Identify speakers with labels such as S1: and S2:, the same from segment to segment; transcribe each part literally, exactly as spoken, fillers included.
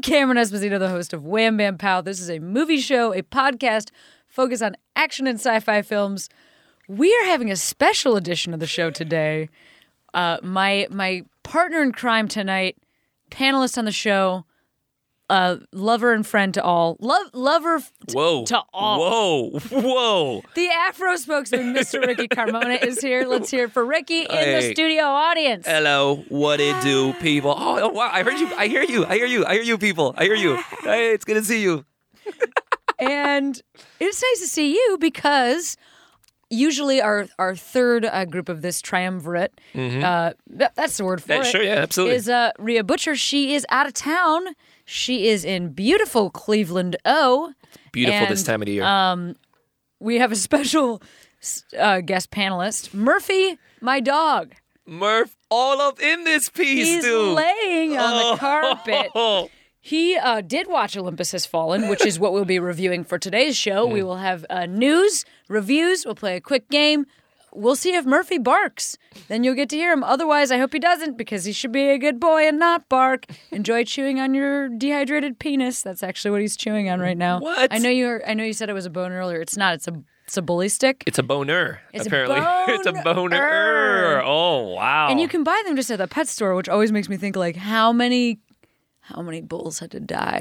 S1: Cameron Esposito, the host of Wham Bam Pow. This is a movie show, a podcast focused on action and sci-fi films. We are having a special edition of the show today. Uh, my my partner in crime tonight, panelist on the show, uh, lover and friend to all, love lover t-
S2: whoa.
S1: to all.
S2: Whoa, whoa.
S1: The Afro spokesman, Mister Ricky Carmona, is here. Let's hear it for Ricky in
S2: Hey.
S1: the studio audience.
S2: Hello, what it do, people? Oh, oh, wow, I heard you. I hear you. I hear you. I hear you, people. I hear you. Hey, it's good to see you.
S1: And it's nice to see you because usually our our third uh, group of this triumvirate,
S2: Mm-hmm.
S1: uh, that, that's the word for
S2: Yeah,
S1: it.
S2: sure, yeah, absolutely.
S1: Is uh, Rhea Butcher. She is out of town. She is in beautiful Cleveland, O.
S2: Beautiful
S1: And,
S2: this time of the year.
S1: Um, we have a special uh, guest panelist, Murphy, my dog.
S2: Murph, all up in this piece,
S1: He's
S2: dude.
S1: laying on
S2: Oh.
S1: the carpet. He uh, did watch Olympus Has Fallen, which is what we'll be reviewing for today's show. We will have uh, news, reviews. We'll play a quick game. We'll see if Murphy barks. Then you'll get to hear him. Otherwise, I hope he doesn't because he should be a good boy and not bark. Enjoy chewing on your dehydrated penis. That's actually what he's chewing on right now.
S2: What?
S1: I know you. Are, I know you said it was a bone earlier. It's not. It's a. It's a bully stick.
S2: It's a boner,
S1: It's a
S2: apparently. it's a
S1: boner.
S2: boner. Oh, wow.
S1: And you can buy them just at the pet store, which always makes me think like how many how many bulls had to die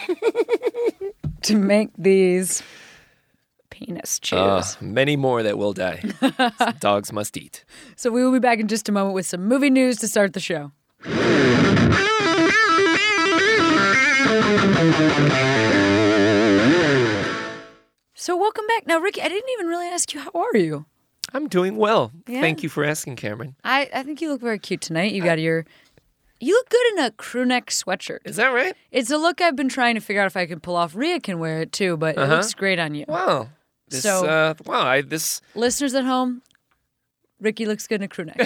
S1: to make these penis chews.
S2: Uh, many more that will die. Dogs must eat.
S1: So we will be back in just a moment with some movie news to start the show. So welcome back. Now, Ricky, I didn't even really ask you, how are you?
S2: I'm doing well.
S1: Yeah.
S2: Thank you for asking, Cameron.
S1: I, I think you look very cute tonight. You got your... You look good in a crew neck sweatshirt.
S2: Is that right?
S1: It's a look I've been trying to figure out if I can pull off. Rhea can wear it too, but it
S2: Uh-huh.
S1: looks great on you.
S2: Wow. This,
S1: So-
S2: uh, wow, I, this...
S1: Listeners at home, Ricky looks good in a crew neck.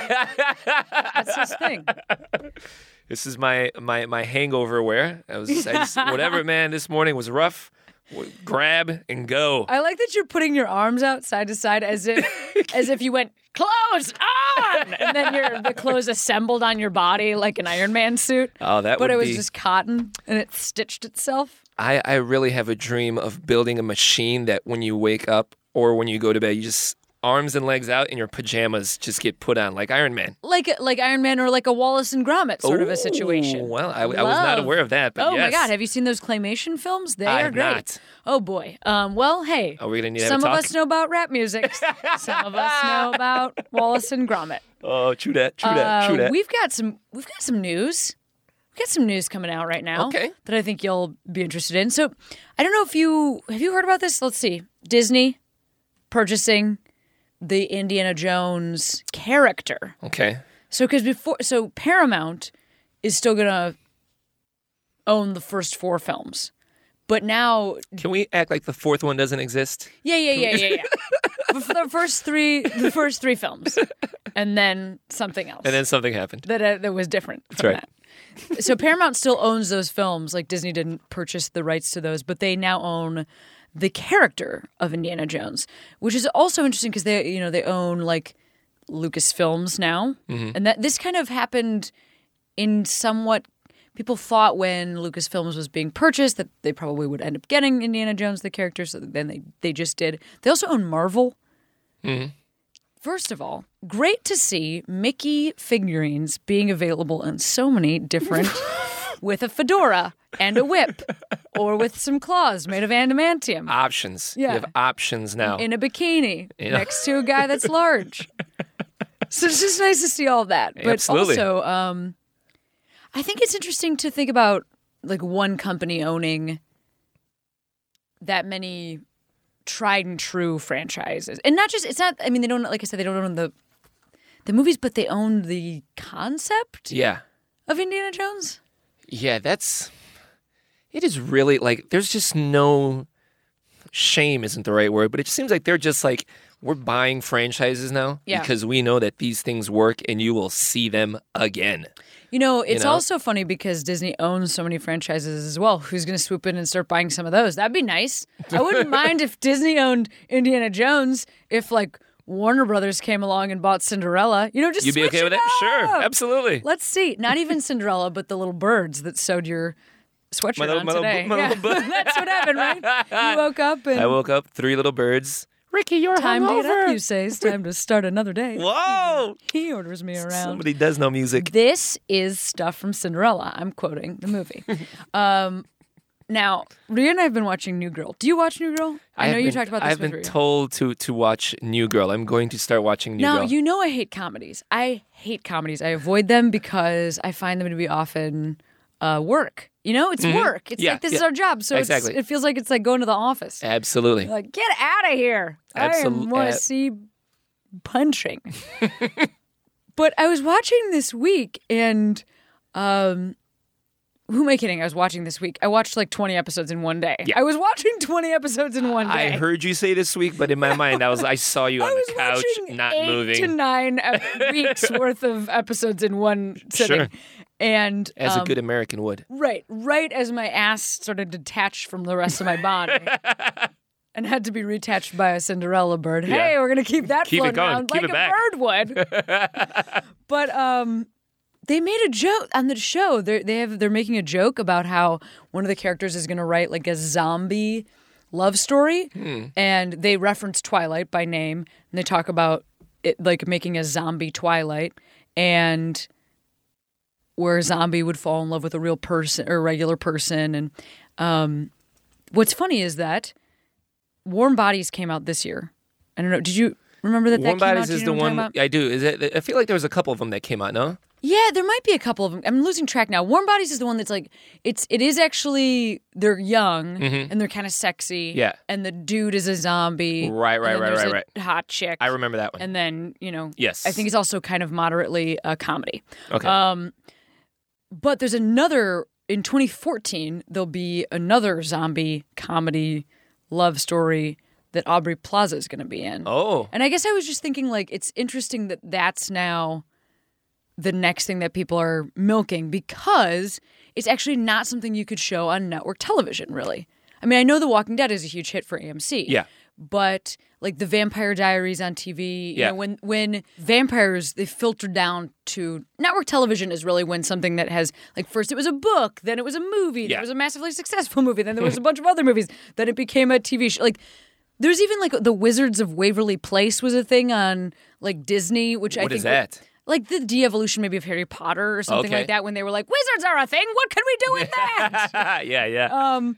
S1: That's his thing.
S2: This is my my my hangover wear. I was I just, whatever, man. This morning was rough. W- Grab and go.
S1: I like that you're putting your arms out side to side as if as if you went clothes on, and then your the clothes assembled on your body like an Iron Man suit.
S2: Oh, that
S1: But
S2: would
S1: it was
S2: be.
S1: just cotton and it stitched itself.
S2: I I really have a dream of building a machine that when you wake up or when you go to bed, you just arms and legs out and your pajamas just get put on like Iron Man.
S1: Like like Iron Man or like a Wallace and Gromit sort of a
S2: Ooh,
S1: situation.
S2: Well, I, I was not
S1: Love.
S2: aware of that, but
S1: Oh
S2: yes.
S1: my God! Have you seen those claymation films? They
S2: I
S1: are
S2: have
S1: great.
S2: not.
S1: Oh boy. Um. Well, hey.
S2: Are we gonna need to have
S1: Some
S2: a
S1: of
S2: talk?
S1: us know about rap music. Some of us know about Wallace and Gromit.
S2: Oh, true that, true that,
S1: Uh,
S2: true that.
S1: We've got some. We've got some news. We've got some news coming out right now.
S2: Okay.
S1: That I think you'll be interested in. So, I don't know if you have you heard about this. Let's see. Disney purchasing the Indiana Jones character.
S2: Okay.
S1: So, because before, so Paramount is still gonna own the first four films, but now,
S2: Can we act like the fourth one doesn't exist?
S1: yeah, yeah, yeah, yeah, yeah. But for the first three, the first three films, and then something else,
S2: And then something happened.
S1: that uh, that was different from
S2: right.
S1: that. So Paramount still owns those films. Like Disney didn't purchase the rights to those, but they now own the character of Indiana Jones, which is also interesting because they, you know, they own like Lucasfilms now,
S2: Mm-hmm.
S1: and that this kind of happened in somewhat. People thought when Lucasfilms was being purchased that they probably would end up getting Indiana Jones the character, so then they they just did. They also own Marvel.
S2: Mhm.
S1: First of all, great to see Mickey figurines being available in so many different, with a fedora and a whip, or with some claws made of adamantium,
S2: Options.
S1: Yeah.
S2: You have options now.
S1: in a bikini
S2: Yeah.
S1: next to a guy that's large. So it's just nice to see all that. But
S2: Absolutely.
S1: also, um, I think it's interesting to think about like one company owning that many tried and true franchises, and not just it's not. I mean, they don't like I said they don't own the the movies, but they own the concept
S2: yeah.
S1: of Indiana Jones.
S2: Yeah, that's... It is really, like, there's just no... Shame isn't the right word, but it just seems like they're just like, we're buying franchises now
S1: Yeah.
S2: because we know that these things work and you will see them again.
S1: You know, it's
S2: know?
S1: also funny because Disney owns so many franchises as well. Who's going to swoop in and start buying some of those? That'd be nice. I wouldn't mind if Disney owned Indiana Jones. If like Warner Brothers came along and bought Cinderella, you know, just
S2: You'd be
S1: switch
S2: okay with
S1: it
S2: that? Sure,
S1: up.
S2: absolutely.
S1: Let's see. Not even Cinderella, but the little birds that sewed your sweatshirt
S2: My little-
S1: on
S2: my little
S1: today.
S2: bu- my
S1: Yeah.
S2: little bu-
S1: That's what happened, right? You woke up and
S2: I woke up, three little birds. Ricky, you're
S1: time to get
S2: hungover.
S1: up, you say. It's time to start another day.
S2: Whoa!
S1: He orders me around.
S2: Somebody does know music.
S1: This is stuff from Cinderella. I'm quoting the movie. um, now, Rhea and I have been watching New Girl. Do you watch New Girl? I, know
S2: have
S1: you
S2: been-
S1: talked about this
S2: I've
S1: with
S2: been
S1: Rhea.
S2: told to to watch New Girl. I'm going to start watching New
S1: Now,
S2: Girl.
S1: you know I hate comedies. I hate comedies. I avoid them because I find them to be often uh, work. You know, it's work. It's
S2: Yeah,
S1: like this
S2: yeah.
S1: is our job. So it's,
S2: Exactly.
S1: it feels like it's like going to the office.
S2: Absolutely.
S1: Like, get out of here. I
S2: Absol-
S1: want
S2: uh,
S1: to see punching. But I was watching this week and um who am I kidding? I was watching this week. I watched like twenty episodes in one day.
S2: Yeah.
S1: I was watching twenty episodes in one day.
S2: I heard you say this week, but in my mind, I was I saw you on
S1: I was
S2: the couch,
S1: watching
S2: not
S1: eight
S2: moving.
S1: to nine ep- weeks worth of episodes in one sitting.
S2: Sure.
S1: And
S2: As
S1: um,
S2: a good American would.
S1: right, right as my ass started to detach from the rest of my body. And had to be reattached by a Cinderella bird. Hey,
S2: Yeah.
S1: we're gonna keep that
S2: Keep it
S1: floating
S2: going.
S1: around
S2: Keep
S1: like
S2: it
S1: a
S2: back.
S1: bird would. But um, they made a joke on the show. They they have they're making a joke about how one of the characters is gonna write like a zombie love story,
S2: Hmm.
S1: and they reference Twilight by name, and they talk about it like making a zombie Twilight, and where a zombie would fall in love with a real person or a regular person. And um, what's funny is that Warm Bodies came out this year. I don't know. Did you remember that
S2: Warm
S1: that came
S2: Bodies
S1: out? Do
S2: is
S1: you
S2: the
S1: know what I'm
S2: one
S1: talking about?
S2: I do. Is it? I feel like there was a couple of them that came out. No.
S1: Yeah, there might be a couple of them. I'm losing track now. Warm Bodies is the one that's like it's it is actually they're young and they're kind of sexy.
S2: Mm-hmm. Yeah.
S1: And the dude is a zombie.
S2: Right, right,
S1: and then
S2: right,
S1: there's
S2: right,
S1: a Hot chick.
S2: I remember that one.
S1: And then you know.
S2: Yes.
S1: I think it's also kind of moderately a comedy.
S2: Okay.
S1: Um, but there's another in twenty fourteen. There'll be another zombie comedy love story that Aubrey Plaza is going to be in.
S2: oh.
S1: And I guess I was just thinking, like, it's interesting that that's now the next thing that people are milking because it's actually not something you could show on network television, really. I mean, I know The Walking Dead is a huge hit for A M C.
S2: Yeah.
S1: But like the Vampire Diaries on T V, you
S2: Yeah.
S1: know, when when vampires they filter down to network television is really when something that has like first it was a book, then it was a movie, then
S2: Yeah.
S1: it was a massively successful movie, then there was a bunch of other movies, then it became a T V show. Like there's even like the Wizards of Waverly Place was a thing on like Disney, which I
S2: What
S1: think
S2: is that?
S1: like the de-evolution maybe of Harry Potter or something
S2: Okay.
S1: like that when they were like wizards are a thing. What can we do with that?
S2: yeah, yeah.
S1: um.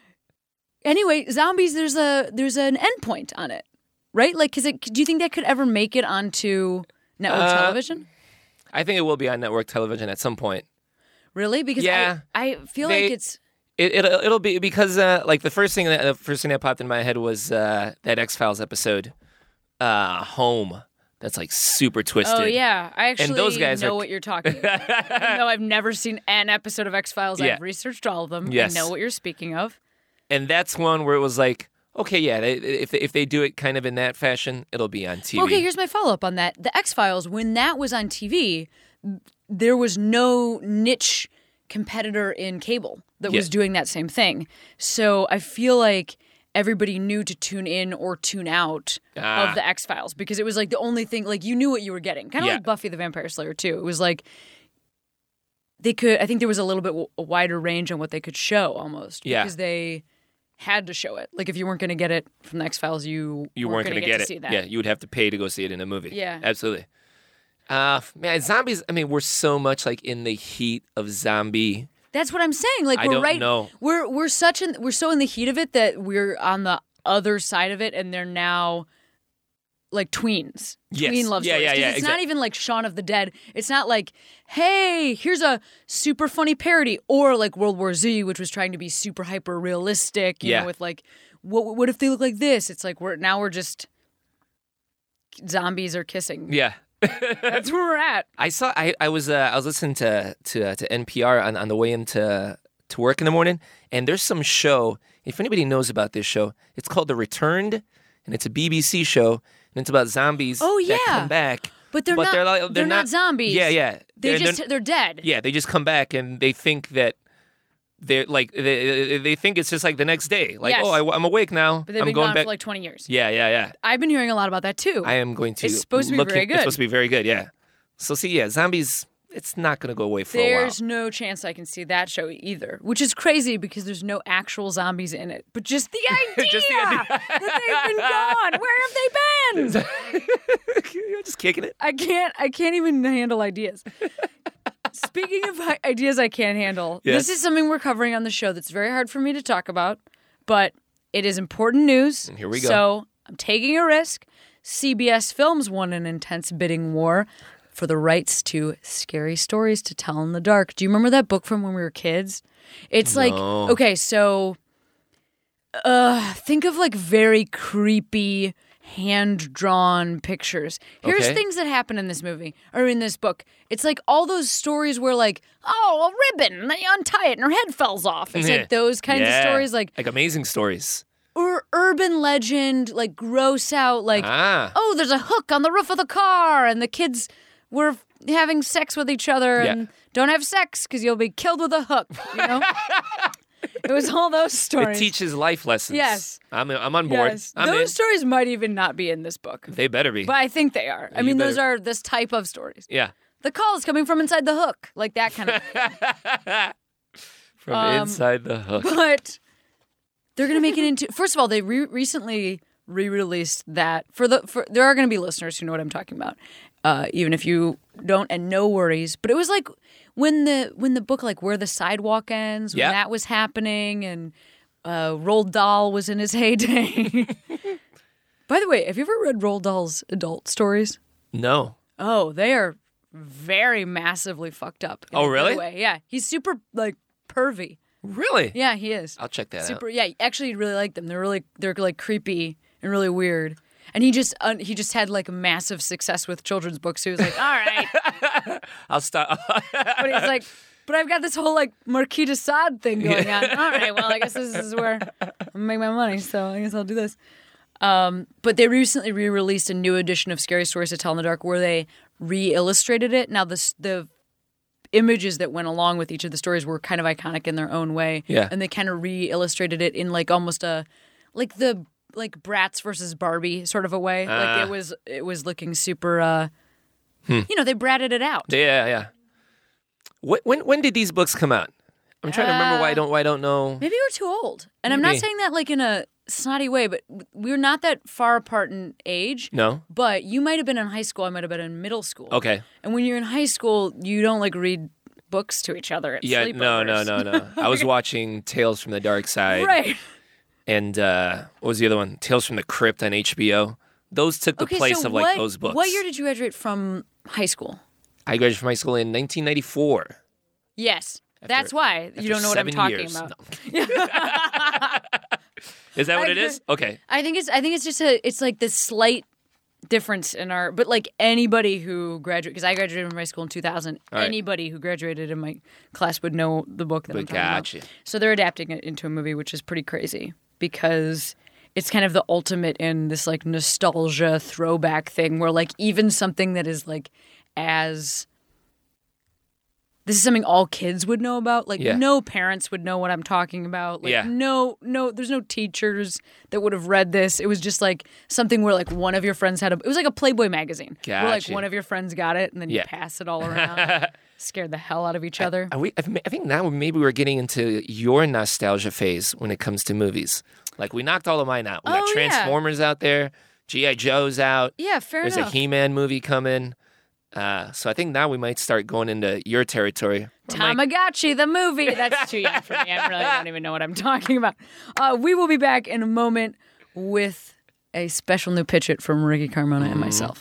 S1: Anyway, zombies. There's a there's an endpoint on it, right? Like, cause it, do you think that could ever make it onto network
S2: Uh,
S1: television?
S2: I think it will be on network television at some point.
S1: Really? Because
S2: yeah.
S1: I, I feel
S2: They-
S1: like it's
S2: It, it it'll be because uh, like the first thing that the first thing that popped in my head was uh, that X-Files episode, uh, Home. That's like super twisted.
S1: oh yeah. I actually
S2: those guys
S1: know
S2: are-
S1: what you're talking about. Even though I've never seen an episode of X Files,
S2: Yeah.
S1: I've researched all of them.
S2: Yes.
S1: I know what you're speaking of.
S2: And that's one where it was like, okay, yeah, they, if they, if they do it kind of in that fashion, it'll be on T V.
S1: Okay, here's my follow up on that. The X Files, when that was on T V, there was no niche competitor in cable that was
S2: Yeah.
S1: doing that same thing. So I feel like everybody knew to tune in or tune out
S2: Ah.
S1: of the X Files because it was like the only thing, like you knew what you were getting. Kind of
S2: Yeah.
S1: like Buffy the Vampire Slayer, too. It was like they could, I think there was a little bit w- a wider range on what they could show almost
S2: Yeah.
S1: because they had to show it. Like if you weren't going to get it from the X Files, you,
S2: You weren't
S1: going to
S2: get,
S1: to
S2: it.
S1: see that.
S2: Yeah, you would have to pay to go see it in a movie.
S1: Yeah.
S2: Absolutely. Uh, man, zombies, I mean, we're so much like in the heat of zombie.
S1: That's what I'm saying. Like
S2: I
S1: we're
S2: don't
S1: right.
S2: know.
S1: We're we're such in we're so in the heat of it that we're on the other side of it, and they're now like tweens.
S2: Yes.
S1: Tween love
S2: Yeah,
S1: stories.
S2: yeah,
S1: 'Cause
S2: yeah,
S1: It's
S2: exact-
S1: not even like Shaun of the Dead. It's not like, hey, here's a super funny parody, or like World War Z, which was trying to be super hyper realistic. You
S2: Yeah.
S1: know, with like, what what if they look like this? It's like we're now we're just zombies are kissing.
S2: Yeah.
S1: That's where we're at.
S2: I saw. I, I was. Uh, I was listening to to uh, to N P R on, on the way into to work in the morning, and there's some show. If anybody knows about this show, it's called The Returned, and it's a B B C show, and it's about zombies.
S1: Oh,
S2: that
S1: yeah.
S2: come back.
S1: But they're
S2: but
S1: not.
S2: They're, like,
S1: they're not zombies.
S2: Yeah, yeah.
S1: They
S2: They're-
S1: just
S2: they're-
S1: they're dead.
S2: yeah. They just come back, and they think that. They're like they, they think it's just like the next day. Like,
S1: Yes.
S2: oh, I, I'm awake now.
S1: But they've
S2: I'm
S1: been
S2: going
S1: gone
S2: back.
S1: for like twenty years.
S2: yeah, yeah, yeah.
S1: I've been hearing a lot about that too.
S2: I am going to.
S1: It's supposed to be
S2: look
S1: very
S2: in-
S1: good.
S2: It's supposed to be very good. Yeah. So see, yeah, zombies. it's not going to go away for
S1: There's
S2: a while.
S1: no chance I can see that show either, which is crazy because there's no actual zombies in it. But just the idea,
S2: Just the idea.
S1: that they've been gone. Where have they been?
S2: You're just kicking it.
S1: I can't. I can't even handle ideas. Speaking of hi- ideas I can't handle,
S2: Yes.
S1: this is something we're covering on the show that's very hard for me to talk about, but it is important news.
S2: Here we go.
S1: So I'm taking a risk. C B S Films won an intense bidding war for the rights to Scary Stories to Tell in the Dark. Do you remember that book from when we were kids? It's like,
S2: No.
S1: okay, so uh, think of like very creepy hand-drawn pictures. Here's
S2: Okay.
S1: things that happen in this movie, or in this book. It's like all those stories where like, oh, a ribbon, and then you untie it and her head falls off. It's like those kinds
S2: Yeah.
S1: of stories, like,
S2: Like amazing stories.
S1: or urban legend, like gross out, like,
S2: Ah.
S1: oh, there's a hook on the roof of the car, and the kids were having sex with each other,
S2: Yeah.
S1: and don't have sex because you'll be killed with a hook. You know, it was all those
S2: It
S1: stories.
S2: teaches life lessons.
S1: Yes.
S2: I'm, I'm on board.
S1: Yes,
S2: I'm
S1: those
S2: in.
S1: stories might even not be in this book,
S2: They better be.
S1: but I think they are. I
S2: You
S1: mean, those
S2: better-
S1: are this type of stories.
S2: yeah.
S1: The call is coming from inside the hook, like that kind of.
S2: From
S1: Um,
S2: inside the hook.
S1: But they're going to make it into. First of all, they re- recently re-released that for the. For there are going to be listeners who know what I'm talking about, uh, even if you don't, and no worries. But it was like when the when the book like Where the Sidewalk Ends, when
S2: Yep.
S1: that was happening, and uh, Roald Dahl was in his heyday. By the way, have you ever read Roald Dahl's adult stories?
S2: No.
S1: Oh, they are very massively fucked up. in
S2: Oh,
S1: a good
S2: really?
S1: way. Yeah, he's super like pervy.
S2: Really?
S1: Yeah, he is.
S2: I'll check that
S1: Super.
S2: out.
S1: Yeah, actually, you'd really like them. They're really, they're like creepy and really weird. And he just, uh, he just had like a massive success with children's books. He was like, all right,
S2: I'll stop.
S1: but he's like, but I've got this whole like Marquis de Sade thing going on. All right, well, I guess this is where I make my money. So I guess I'll do this. Um, but they recently re-released a new edition of Scary Stories to Tell in the Dark where they re-illustrated it. Now the the images that went along with each of the stories were kind of iconic in their own way.
S2: Yeah.
S1: And they kind of re-illustrated it in like almost a like the like Bratz versus Barbie sort of a way.
S2: Ah.
S1: Like it was it was looking super uh
S2: Hmm.
S1: you know, they bratted it out.
S2: Yeah, yeah. When, when when did these books come out? I'm trying to remember why I don't why I don't know.
S1: Maybe we're too old. And I'm not
S2: Maybe.
S1: saying that like in a snotty way, but we're not that far apart in age.
S2: No.
S1: But you might have been in high school. I might have been in middle school.
S2: Okay.
S1: And when you're in high school, you don't like read books to each other at
S2: Yeah. No. No.
S1: sleepovers.
S2: No. No. I was watching Tales from the Dark Side.
S1: Right.
S2: And uh, what was the other one? Tales from the Crypt on H B O. Those took the
S1: Okay,
S2: place
S1: so
S2: of like
S1: what,
S2: those books.
S1: What year did you graduate from high school?
S2: I graduated from high school in nineteen ninety-four.
S1: Yes. That's why you don't know what I'm
S2: seven
S1: talking
S2: years.
S1: about.
S2: No. Is that what
S1: I
S2: it is? Okay.
S1: I think it's I think it's just a it's like this slight difference in our but like anybody who graduated because I graduated from high school in two thousand.
S2: All right.
S1: Anybody who graduated in my class would know the book that I'm
S2: But
S1: talking
S2: gotcha.
S1: about. So they're adapting it into a movie, which is pretty crazy because it's kind of the ultimate in this like nostalgia throwback thing where like even something that is like as this is something all kids would know about. Like
S2: Yeah.
S1: no parents would know what I'm talking about. Like
S2: Yeah.
S1: no, no, there's no teachers that would have read this. It was just like something where like one of your friends had a. It was like a Playboy magazine. Where like
S2: Gotcha.
S1: one of your friends got it and then you
S2: Yeah.
S1: pass it all around. Scared the hell out of each other.
S2: Are we, I th- I think now maybe we're getting into your nostalgia phase when it comes to movies. Like we knocked all of mine out. We got
S1: Oh, yeah.
S2: Transformers out there, G I. Joe's out.
S1: Yeah, fair
S2: There's
S1: enough.
S2: a He-Man movie coming. Uh, so I think now we might start going into your territory. I'm like,
S1: Tamagotchi, the movie. That's too young for me. I really don't even know what I'm talking about. Uh, we will be back in a moment with a special new pitch it from Ricky Carmona and myself.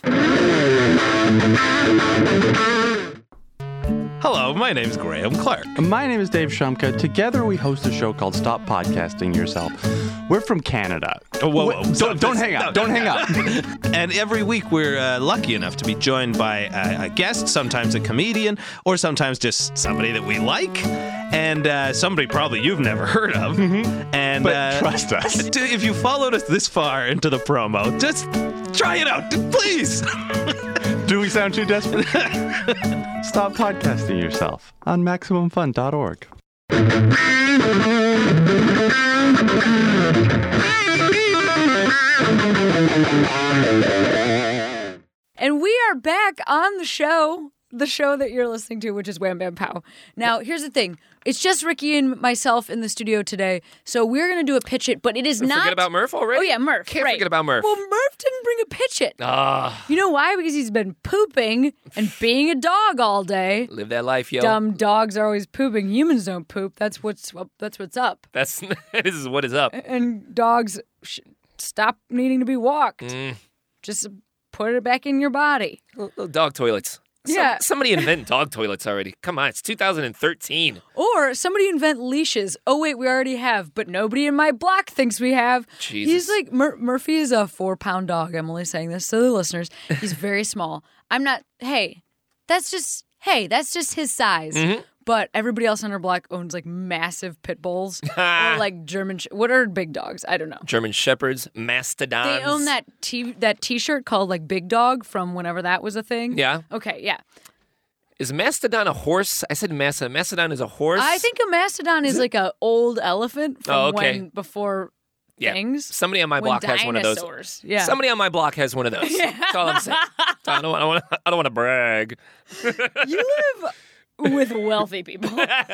S3: Hello, my name's Graham Clark.
S4: My name is Dave Shumka. Together we host a show called Stop Podcasting Yourself. We're from Canada.
S3: Oh, whoa, whoa,
S4: Wait,
S3: stop
S4: don't, don't
S3: this.
S4: hang up.
S3: No,
S4: don't
S3: no,
S4: hang
S3: no.
S4: up.
S3: And every week we're uh, lucky enough to be joined by a, a guest, sometimes a comedian, or sometimes just somebody that we like, and uh, somebody probably you've never heard of. And
S4: But
S3: uh,
S4: trust us.
S3: d- If you followed us this far into the promo, just try it out, please.
S4: Do we sound too desperate? Stop Podcasting Yourself on Maximum Fun dot org.
S1: And we are back on the show. the show that you're listening to, which is Wham Bam Pow. Now, here's the thing. It's just Ricky and myself in the studio today, so we're going to do a pitch it, but it is not...
S2: Forget about Murph already?
S1: Oh, yeah, Murph.
S2: Can't
S1: right.
S2: forget about Murph.
S1: Well, Murph didn't bring a pitch it.
S2: Ah.
S1: You know why? Because he's been pooping and being a dog all day.
S2: Live that life, yo.
S1: Dumb dogs are always pooping. Humans don't poop. That's what's that's what's up.
S2: That's This is what is up.
S1: And dogs sh- stop needing to be walked.
S2: Mm.
S1: Just put it back in your body.
S2: Little, little dog toilets. Some-
S1: Yeah.
S2: Somebody invent dog toilets already. Come on, it's two thousand thirteen.
S1: Or somebody invent leashes. Oh, wait, we already have, but nobody in my block thinks we have.
S2: Jesus.
S1: He's like, Mur- Murphy is a four-pound dog. I'm only saying this to the listeners. He's very small. I'm not, hey, that's just, hey, that's just his size.
S2: Mm-hmm.
S1: But everybody else on our block owns like massive pit bulls or like German, sh- what are big dogs? I don't know.
S2: German Shepherds, Mastodons.
S1: They own that t- that T-shirt called like Big Dog from whenever that was a thing.
S2: Yeah.
S1: Okay, yeah.
S2: Is Mastodon a horse? I said Mastodon. Mastodon is a horse?
S1: I think a mastodon is, is like an old elephant from
S2: Oh, okay.
S1: when before
S2: yeah.
S1: things.
S2: Somebody on my
S1: when
S2: block has one of those.
S1: dinosaurs. Yeah.
S2: Somebody on my block has one of those. That's all I'm saying. I don't, I don't, want, I don't want to brag.
S1: You live with wealthy people.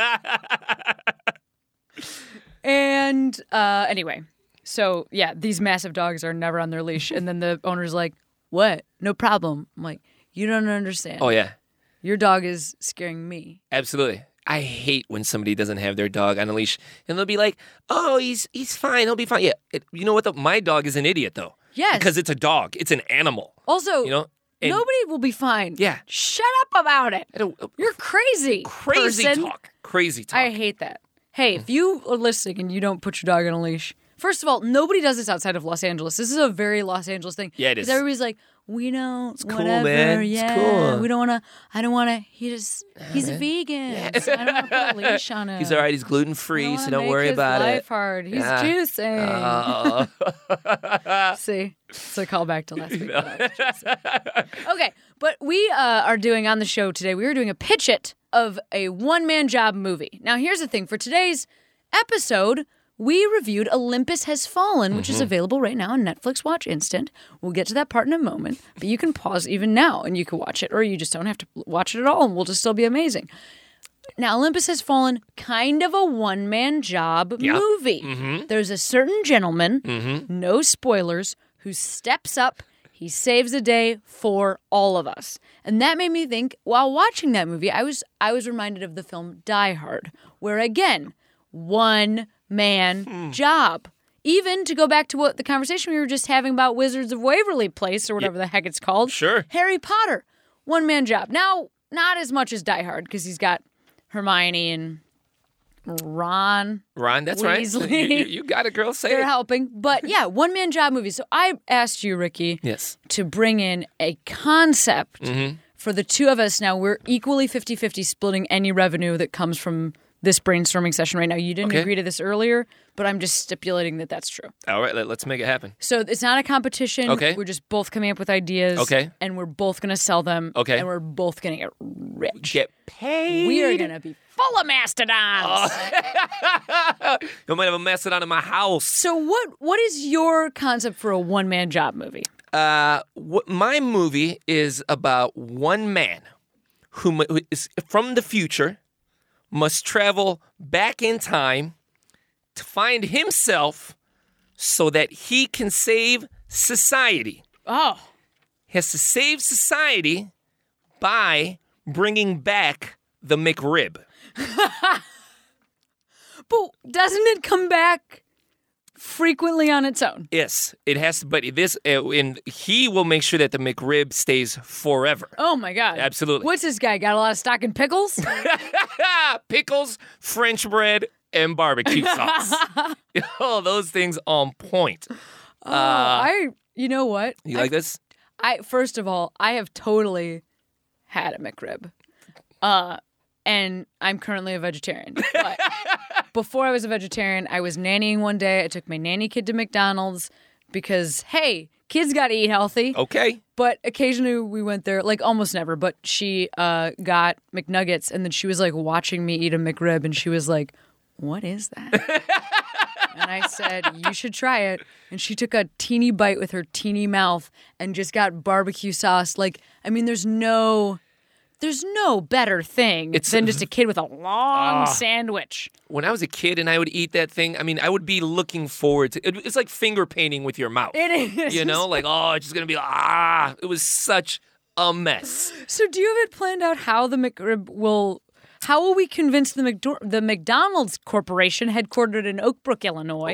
S1: And uh, anyway, so yeah, these massive dogs are never on their leash. And then the owner's like, what? No problem. I'm like, you don't understand.
S2: Oh, yeah.
S1: Your dog is scaring me.
S2: Absolutely. I hate when somebody doesn't have their dog on a leash, and they'll be like, "Oh, he's he's fine. He'll be fine." Yeah, it, you know what? Though? My dog is an idiot, though.
S1: Yes.
S2: Because it's a dog. It's an animal.
S1: Also,
S2: You know. And
S1: nobody will be fine.
S2: Yeah.
S1: Shut up about it.
S2: I don't-
S1: You're crazy.
S2: crazy
S1: person.
S2: talk. Crazy talk.
S1: I hate that. Hey, if you are listening and you don't put your dog on a leash, first of all, nobody does this outside of Los Angeles. This is a very Los Angeles thing.
S2: Yeah, it
S1: Because
S2: is.
S1: everybody's like, we don't,
S2: It's cool,
S1: whatever.
S2: man. It's
S1: Yeah,
S2: cool.
S1: we don't want to, I don't want to, he just, he's a vegan. So I don't want to put a leash on him.
S2: He's all right. He's gluten
S1: I
S2: free,
S1: don't
S2: so
S1: wanna
S2: don't
S1: make
S2: worry
S1: his
S2: about
S1: life
S2: it.
S1: hard. He's
S2: Yeah.
S1: juicing.
S2: Oh.
S1: See, it's a callback to last week. Okay, but we uh, are doing on the show today, we are doing a pitch it of a one-man job movie. Now, here's the thing. For today's episode, we reviewed Olympus Has Fallen, which
S2: Mm-hmm.
S1: is available right now on Netflix Watch Instant. We'll get to that part in a moment, but you can pause even now and you can watch it, or you just don't have to watch it at all and we'll just still be amazing. Now, Olympus Has Fallen, kind of a one-man job
S2: Yeah.
S1: movie.
S2: Mm-hmm.
S1: There's a certain gentleman,
S2: Mm-hmm.
S1: no spoilers, who steps up, he saves the day for all of us. And that made me think, while watching that movie, I was I was reminded of the film Die Hard, where again, one-man
S2: Hmm.
S1: job. Even to go back to what the conversation we were just having about Wizards of Waverly Place, or whatever the heck it's called.
S2: Sure.
S1: Harry Potter, one-man job. Now, not as much as Die Hard, because he's got Hermione and Ron.
S2: Ron, that's right.
S1: Weasley.
S2: You, you, you got it, girl. Say
S1: They're
S2: it.
S1: helping. But yeah, one-man job movies. So I asked you, Ricky,
S2: Yes.
S1: to bring in a concept
S2: Mm-hmm.
S1: for the two of us. Now, we're equally fifty-fifty splitting any revenue that comes from this brainstorming session right now. You didn't
S2: Okay.
S1: agree to this earlier, but I'm just stipulating that that's true.
S2: All right, let, let's make it happen.
S1: So it's not a competition.
S2: Okay.
S1: We're just both coming up with ideas.
S2: Okay.
S1: And we're both going to sell them.
S2: Okay.
S1: And we're both going to get rich.
S2: Get paid.
S1: We are going to be full of mastodons.
S2: You might have a mastodon in my house.
S1: So what? what is your concept for a one-man job movie?
S2: Uh, wh- my movie is about one man who, mu- who is from the future, must travel back in time to find himself so that he can save society.
S1: Oh.
S2: He has to save society by bringing back the McRib.
S1: But doesn't it come back frequently on its own?
S2: Yes, it has to, but this, uh, and he will make sure that the McRib stays forever.
S1: Oh my God.
S2: Absolutely.
S1: What's this guy? Got a lot of stock in pickles?
S2: Pickles, French bread, and barbecue sauce. Oh, those things on point.
S1: Oh, I, you know what?
S2: You
S1: I,
S2: like this?
S1: I, first of all, I have totally had a McRib. Uh, and I'm currently a vegetarian. But before I was a vegetarian, I was nannying one day. I took my nanny kid to McDonald's because, hey, kids got to eat healthy.
S2: Okay.
S1: But occasionally we went there, like almost never, but she uh, got McNuggets and then she was like watching me eat a McRib and she was like, what is that? And I said, you should try it. And she took a teeny bite with her teeny mouth and just got barbecue sauce. Like, I mean, there's no, There's no better thing
S2: It's-
S1: than just a kid with a long
S2: Ah.
S1: sandwich.
S2: When I was a kid and I would eat that thing, I mean, I would be looking forward to it. It's like finger painting with your mouth.
S1: It is.
S2: You know, like, oh, it's just going to be, ah. It was such a mess.
S1: So do you have it planned out how the McRib will... How will we convince the McDo- the McDonald's Corporation, headquartered in Oak Brook, Illinois,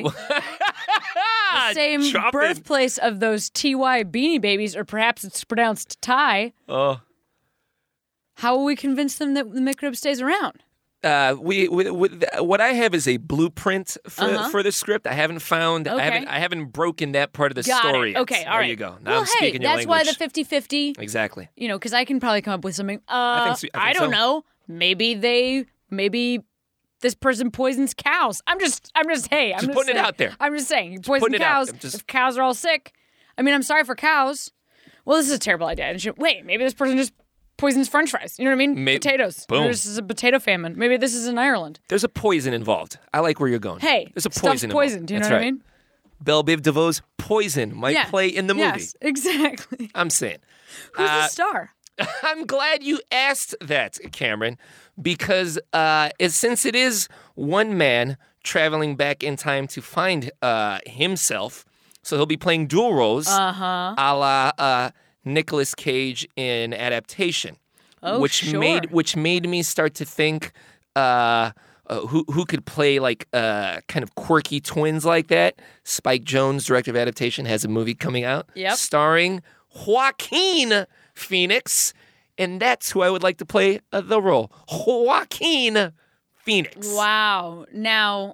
S1: the same
S2: Chop it.
S1: birthplace of those T Y Beanie Babies, or perhaps it's pronounced Ty?
S2: Oh.
S1: How will we convince them that the McRib stays around?
S2: Uh, we, we, we what I have is a bluept for
S1: Uh-huh.
S2: for the script. I haven't found.
S1: Okay.
S2: I haven't. I haven't broken that part of the
S1: Got
S2: story.
S1: it.
S2: yet.
S1: Okay, all
S2: there
S1: right.
S2: you go. Now
S1: well,
S2: I'm
S1: hey,
S2: speaking your
S1: that's why
S2: language.
S1: the fifty-fifty,
S2: Exactly.
S1: you know, because I can probably come up with something. Uh,
S2: think so- I think
S1: don't
S2: so.
S1: know. Maybe they, maybe this person poisons cows. I'm just, I'm just, hey, I'm
S2: Just
S1: just
S2: putting it
S1: saying-
S2: out there.
S1: I'm just saying, you poison
S2: putting it out
S1: cows.
S2: there. Just-
S1: If cows are all sick, I mean, I'm sorry for cows. Well, this is a terrible idea. And she- Wait, maybe this person just poisons French fries. You know what I mean?
S2: May-
S1: Potatoes.
S2: Boom.
S1: Maybe this is a potato famine. Maybe this is in Ireland.
S2: There's a poison involved. I like where you're going.
S1: Hey,
S2: there's a
S1: stuff's
S2: poison.
S1: poison.
S2: involved.
S1: Do you know
S2: That's
S1: what
S2: right.
S1: I mean?
S2: Belle Biv DeVoe's Poison might
S1: Yeah.
S2: play in the movie.
S1: Yes, exactly.
S2: I'm saying.
S1: Who's
S2: Uh,
S1: the star?
S2: I'm glad you asked that, Cameron, because uh, it, since it is one man traveling back in time to find uh, himself, so he'll be playing dual roles,
S1: Uh-huh.
S2: a la uh, Nicolas Cage in Adaptation,
S1: Oh,
S2: which
S1: sure.
S2: made which made me start to think. Uh, uh, who who could play like uh, kind of quirky twins like that? Spike Jonze, director of Adaptation, has a movie coming out
S1: Yep.
S2: starring Joaquin Phoenix, and that's who I would like to play uh, the role. Joaquin Phoenix.
S1: Wow. Now,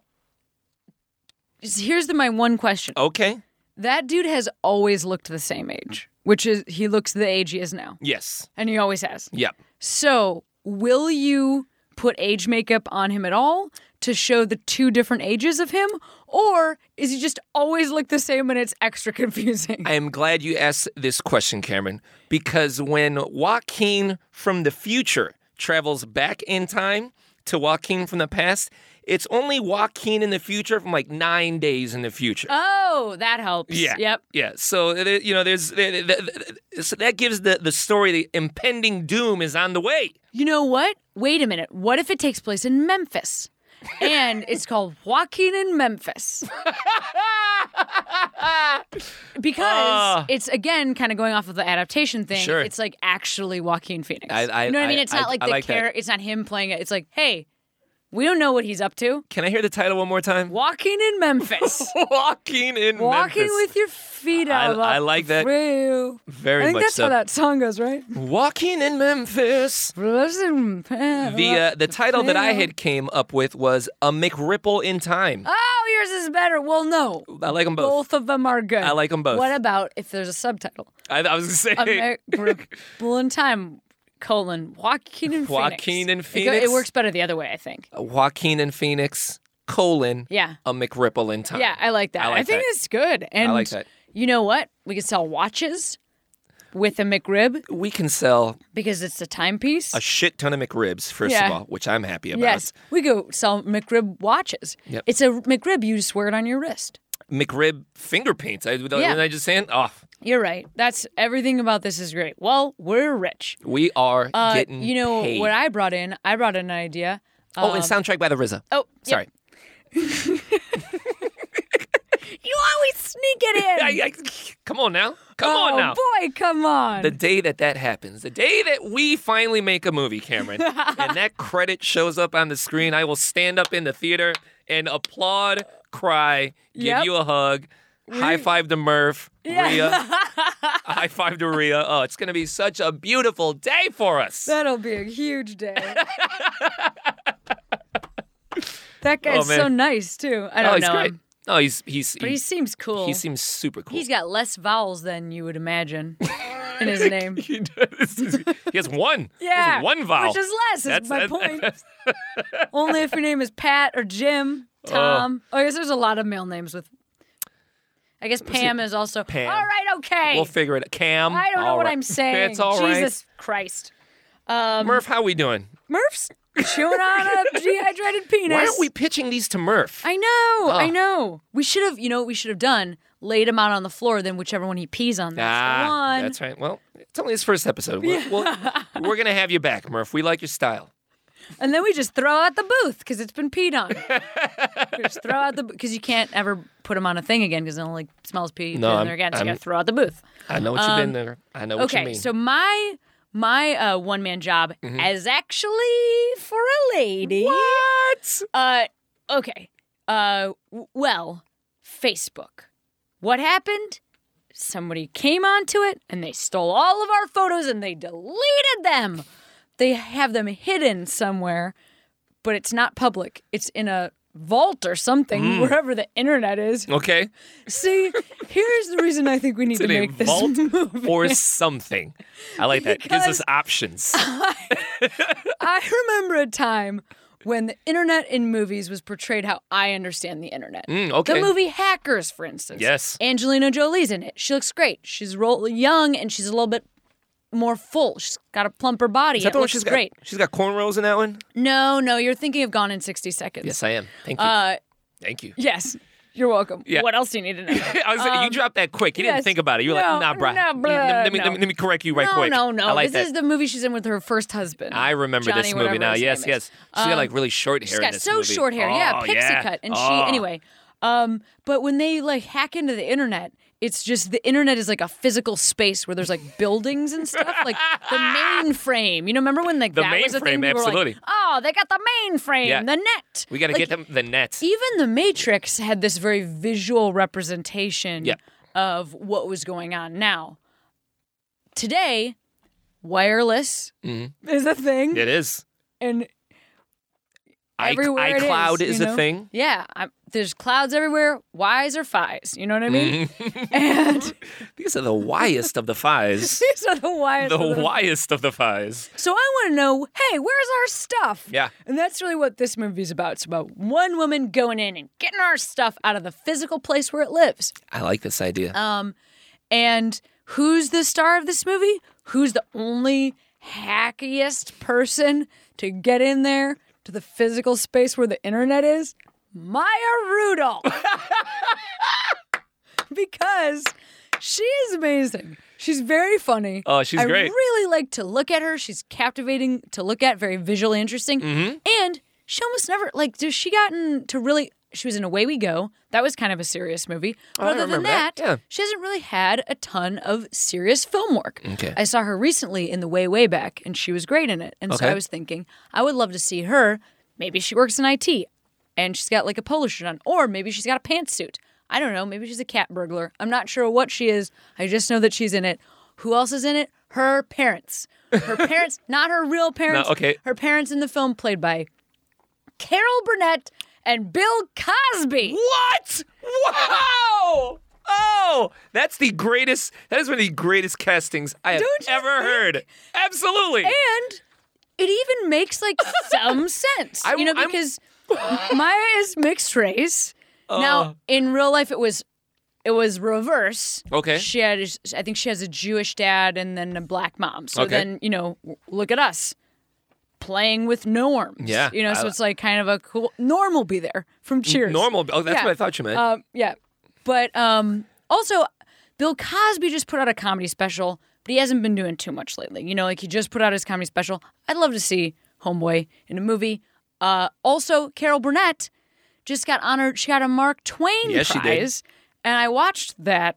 S1: here's the, my one question.
S2: Okay.
S1: That dude has always looked the same age, which is he looks the age he is now,
S2: Yes.
S1: and he always has.
S2: Yep.
S1: So, will you put age makeup on him at all to show the two different ages of him, or is he just always look the same and it's extra confusing?
S2: I am glad you asked this question, Cameron, because when Joaquin from the future travels back in time to Joaquin from the past, it's only Joaquin in the future from like nine days in the future.
S1: Oh, that helps.
S2: Yeah.
S1: Yep.
S2: Yeah. So uh, you know, there's uh, uh, so that gives the the story the impending doom is on the way.
S1: You know what? Wait a minute. What if it takes place in Memphis? And it's called Joaquin in Memphis. Because
S2: Ah.
S1: it's, again, kind of going off of the adaptation thing.
S2: Sure.
S1: It's like actually Joaquin Phoenix.
S2: I- I-
S1: you know what I mean?
S2: I-
S1: It's not
S2: I-
S1: like
S2: I
S1: the
S2: like that.
S1: character. It's not him playing it. It's like, hey, we don't know what he's up to.
S2: Can I hear the title one more time?
S1: Walking in Memphis.
S2: Walking in
S1: Walking
S2: Memphis.
S1: with your feet
S2: I-
S1: out.
S2: I like that
S1: Real.
S2: Very
S1: I think
S2: much
S1: that's
S2: so.
S1: how that song goes, right?
S2: Walking in Memphis.
S1: The
S2: The uh, the title that I had came up with was A McRipple in Time.
S1: Oh, yours is better. Well, no.
S2: I like them both.
S1: Both of them are good.
S2: I like 'em both.
S1: What about if there's a subtitle?
S2: I, I was going to say.
S1: American in Time, colon, Joaquin and Phoenix.
S2: Joaquin and
S1: It, go-
S2: Phoenix?
S1: it works better the other way, I think.
S2: Joaquin and Phoenix, colon,
S1: Yeah.
S2: A McRipple in Time.
S1: Yeah, I like that.
S2: I
S1: I,
S2: like
S1: think
S2: that.
S1: it's good. And
S2: like that.
S1: you know what? We could sell watches with a McRib
S2: We can sell
S1: because it's a timepiece.
S2: a shit ton of McRibs, first
S1: Yeah.
S2: of all, which I'm happy about.
S1: Yes, we go sell McRib watches.
S2: Yep.
S1: It's a McRib. You just wear it on your wrist.
S2: McRib finger paints. I,
S1: Yeah.
S2: Wasn't I just saying? Oh,
S1: You're right. That's everything about this is great. Well, we're rich.
S2: we are
S1: Uh,
S2: getting
S1: you know
S2: paid.
S1: what I brought in? I brought in an idea.
S2: oh,
S1: Um,
S2: and soundtrack by the R Z A.
S1: oh, yep.
S2: Sorry.
S1: You always sneak it in.
S2: I- I- come on now. Come
S1: oh,
S2: on now.
S1: boy, come on.
S2: The day that that happens, the day that we finally make a movie, Cameron, and that credit shows up on the screen, I will stand up in the theater and applaud, cry, give
S1: Yep.
S2: you a hug, high five to Murph,
S1: Yeah.
S2: Rhea, high five to Rhea. Oh, it's going to be such a beautiful day for us.
S1: That'll be a huge day. That guy's
S2: Oh, man.
S1: so nice too. I
S2: oh,
S1: don't
S2: he's
S1: know
S2: great.
S1: him,
S2: Oh, he's he's
S1: but he seems cool.
S2: he seems super cool.
S1: He's got less vowels than you would imagine in his name.
S2: he, does. He has one. He
S1: Yeah,
S2: has one vowel.
S1: which is less. Is
S2: That's-
S1: my
S2: that-
S1: point. Only if your name is Pat or Jim, Tom. Oh, I guess there's a lot of male names with. I guess Pam is also.
S2: Pam.
S1: All right, okay.
S2: We'll figure it out. Cam.
S1: I don't know
S2: all
S1: what
S2: right.
S1: I'm saying.
S2: It's all right.
S1: Jesus Christ. Um,
S2: Murph, how we doing?
S1: Murph's chewing on a dehydrated penis.
S2: Why aren't we pitching these to Murph?
S1: I know, I
S2: Oh.
S1: know. We should have, you know what we should have done? laid him out on the floor, then whichever one he pees on, that's
S2: ah,
S1: the one.
S2: that's right. Well, it's only his first episode. We'll, we'll, we're going to have you back, Murph. We like your style.
S1: And then we just throw out the booth because it's been peed on. We just throw out the because you can't ever put him on a thing again because it only smells pee
S2: No,
S1: in
S2: I'm-
S1: there again. So
S2: I'm-
S1: you got to throw out the booth.
S2: I know what you've been there. I know what you
S1: Okay,
S2: mean.
S1: so my my uh, one man job
S2: Mm-hmm.
S1: is actually for a lady.
S2: What?
S1: Uh, okay. Uh, w- well, Facebook. What happened? Somebody came onto it and they stole all of our photos and they deleted them. They have them hidden somewhere, but it's not public. It's in a vault or something,
S2: Mm.
S1: wherever the internet is.
S2: Okay.
S1: See, here's the reason I think we need
S2: It's
S1: to
S2: in a
S1: make this
S2: vault
S1: movie.
S2: or something. I like that. It gives us
S1: Because-
S2: options.
S1: I remember a time when the internet in movies was portrayed how I understand the internet.
S2: Mm, okay.
S1: The movie Hackers, for instance.
S2: Yes.
S1: Angelina Jolie's in it. She looks great. She's real young and she's a little bit more full. She's got a plumper body.
S2: Is that
S1: It
S2: the one
S1: looks
S2: she's
S1: great.
S2: got? She's got cornrows in that one?
S1: No, no, you're thinking of Gone in sixty seconds.
S2: Yes, I am. Thank you.
S1: Uh,
S2: Thank you.
S1: yes. You're welcome.
S2: Yeah.
S1: What else do you need to know?
S2: I was like, you dropped that quick. You didn't
S1: yes.
S2: think about it. You were
S1: No,
S2: like, nah, bruh.
S1: no, bruh,
S2: let, me,
S1: no.
S2: let, me, let me correct you right
S1: no,
S2: quick.
S1: no, no.
S2: I like
S1: this
S2: that.
S1: is the movie she's in with her first husband.
S2: I remember
S1: Johnny,
S2: this movie
S1: whatever
S2: now.
S1: his
S2: Yes,
S1: name
S2: yes.
S1: is.
S2: She's got
S1: Um,
S2: like really short hair
S1: She's
S2: in
S1: got
S2: this
S1: so
S2: movie.
S1: short hair. Yeah,
S2: Oh,
S1: pixie
S2: yeah.
S1: cut. And
S2: Oh.
S1: she, anyway. Um, but when they like hack into the internet, it's just the internet is like a physical space where there's like buildings and stuff, like the mainframe. You know, remember when like
S2: The
S1: that was a thing?
S2: mainframe,
S1: People were like,
S2: absolutely.
S1: oh, they got the mainframe,
S2: Yeah.
S1: the net.
S2: We got to
S1: Like,
S2: get them the net.
S1: Even The Matrix had this very visual representation
S2: Yeah.
S1: of what was going on. Now, today, wireless is a thing,
S2: It is.
S1: and
S2: I,
S1: everywhere it
S2: iCloud
S1: is,
S2: is
S1: you
S2: a
S1: know?
S2: thing.
S1: Yeah, I'm, there's clouds everywhere. Y's or Fi's. You know what I mean?
S2: Mm-hmm.
S1: And
S2: These are the wiest of the fies.
S1: these are the Y's.
S2: the
S1: of the-
S2: wiest of the fies.
S1: So I want to know, hey, where's our stuff?
S2: Yeah.
S1: And that's really what this movie's about. It's about one woman going in and getting our stuff out of the physical place where it lives.
S2: I like this idea.
S1: Um, and who's the star of this movie? Who's the only hackiest person to get in there to the physical space where the internet is? Maya Rudolph. Because she is amazing. She's very funny.
S2: Oh, she's
S1: I
S2: great.
S1: really like to look at her. She's captivating to look at, very visually interesting.
S2: Mm-hmm.
S1: And she almost never, like, does she gotten to really, she was in Away We Go. That was kind of a serious movie. But
S2: Oh, I
S1: other than
S2: remember
S1: that,
S2: that. Yeah.
S1: she hasn't really had a ton of serious film work.
S2: Okay.
S1: I saw her recently in The Way, Way Back, and she was great in it. And so
S2: Okay.
S1: I was thinking, I would love to see her. Maybe she works in I T, and she's got like a polo shirt on, or maybe she's got a pantsuit. I don't know. Maybe she's a cat burglar. I'm not sure what she is. I just know that she's in it. Who else is in it? Her parents. Her parents, not her real parents.
S2: No, okay.
S1: Her parents in the film played by Carol Burnett and Bill Cosby.
S2: What? Wow! Oh, that's the greatest. That is one of the greatest castings I have
S1: Don't you
S2: ever
S1: think?
S2: heard. Absolutely.
S1: And it even makes like some sense,
S2: I-
S1: you know,
S2: I'm-
S1: because Maya is mixed race.
S2: Oh.
S1: Now, in real life, it was it was reverse.
S2: Okay.
S1: She had, I think, she has a Jewish dad and then a black mom. So
S2: Okay.
S1: then, you know, w- look at us playing with norms.
S2: Yeah,
S1: you know, so
S2: I-
S1: it's like kind of a cool Norm will be there from Cheers.
S2: Normal. Oh, that's
S1: Yeah.
S2: what I thought you meant.
S1: Um, yeah, but um, also Bill Cosby just put out a comedy special, but he hasn't been doing too much lately. You know, like he just put out his comedy special. I'd love to see Homeboy in a movie. Uh, also, Carol Burnett just got honored. She got a Mark Twain
S2: Yes, she did.
S1: prize, and I watched that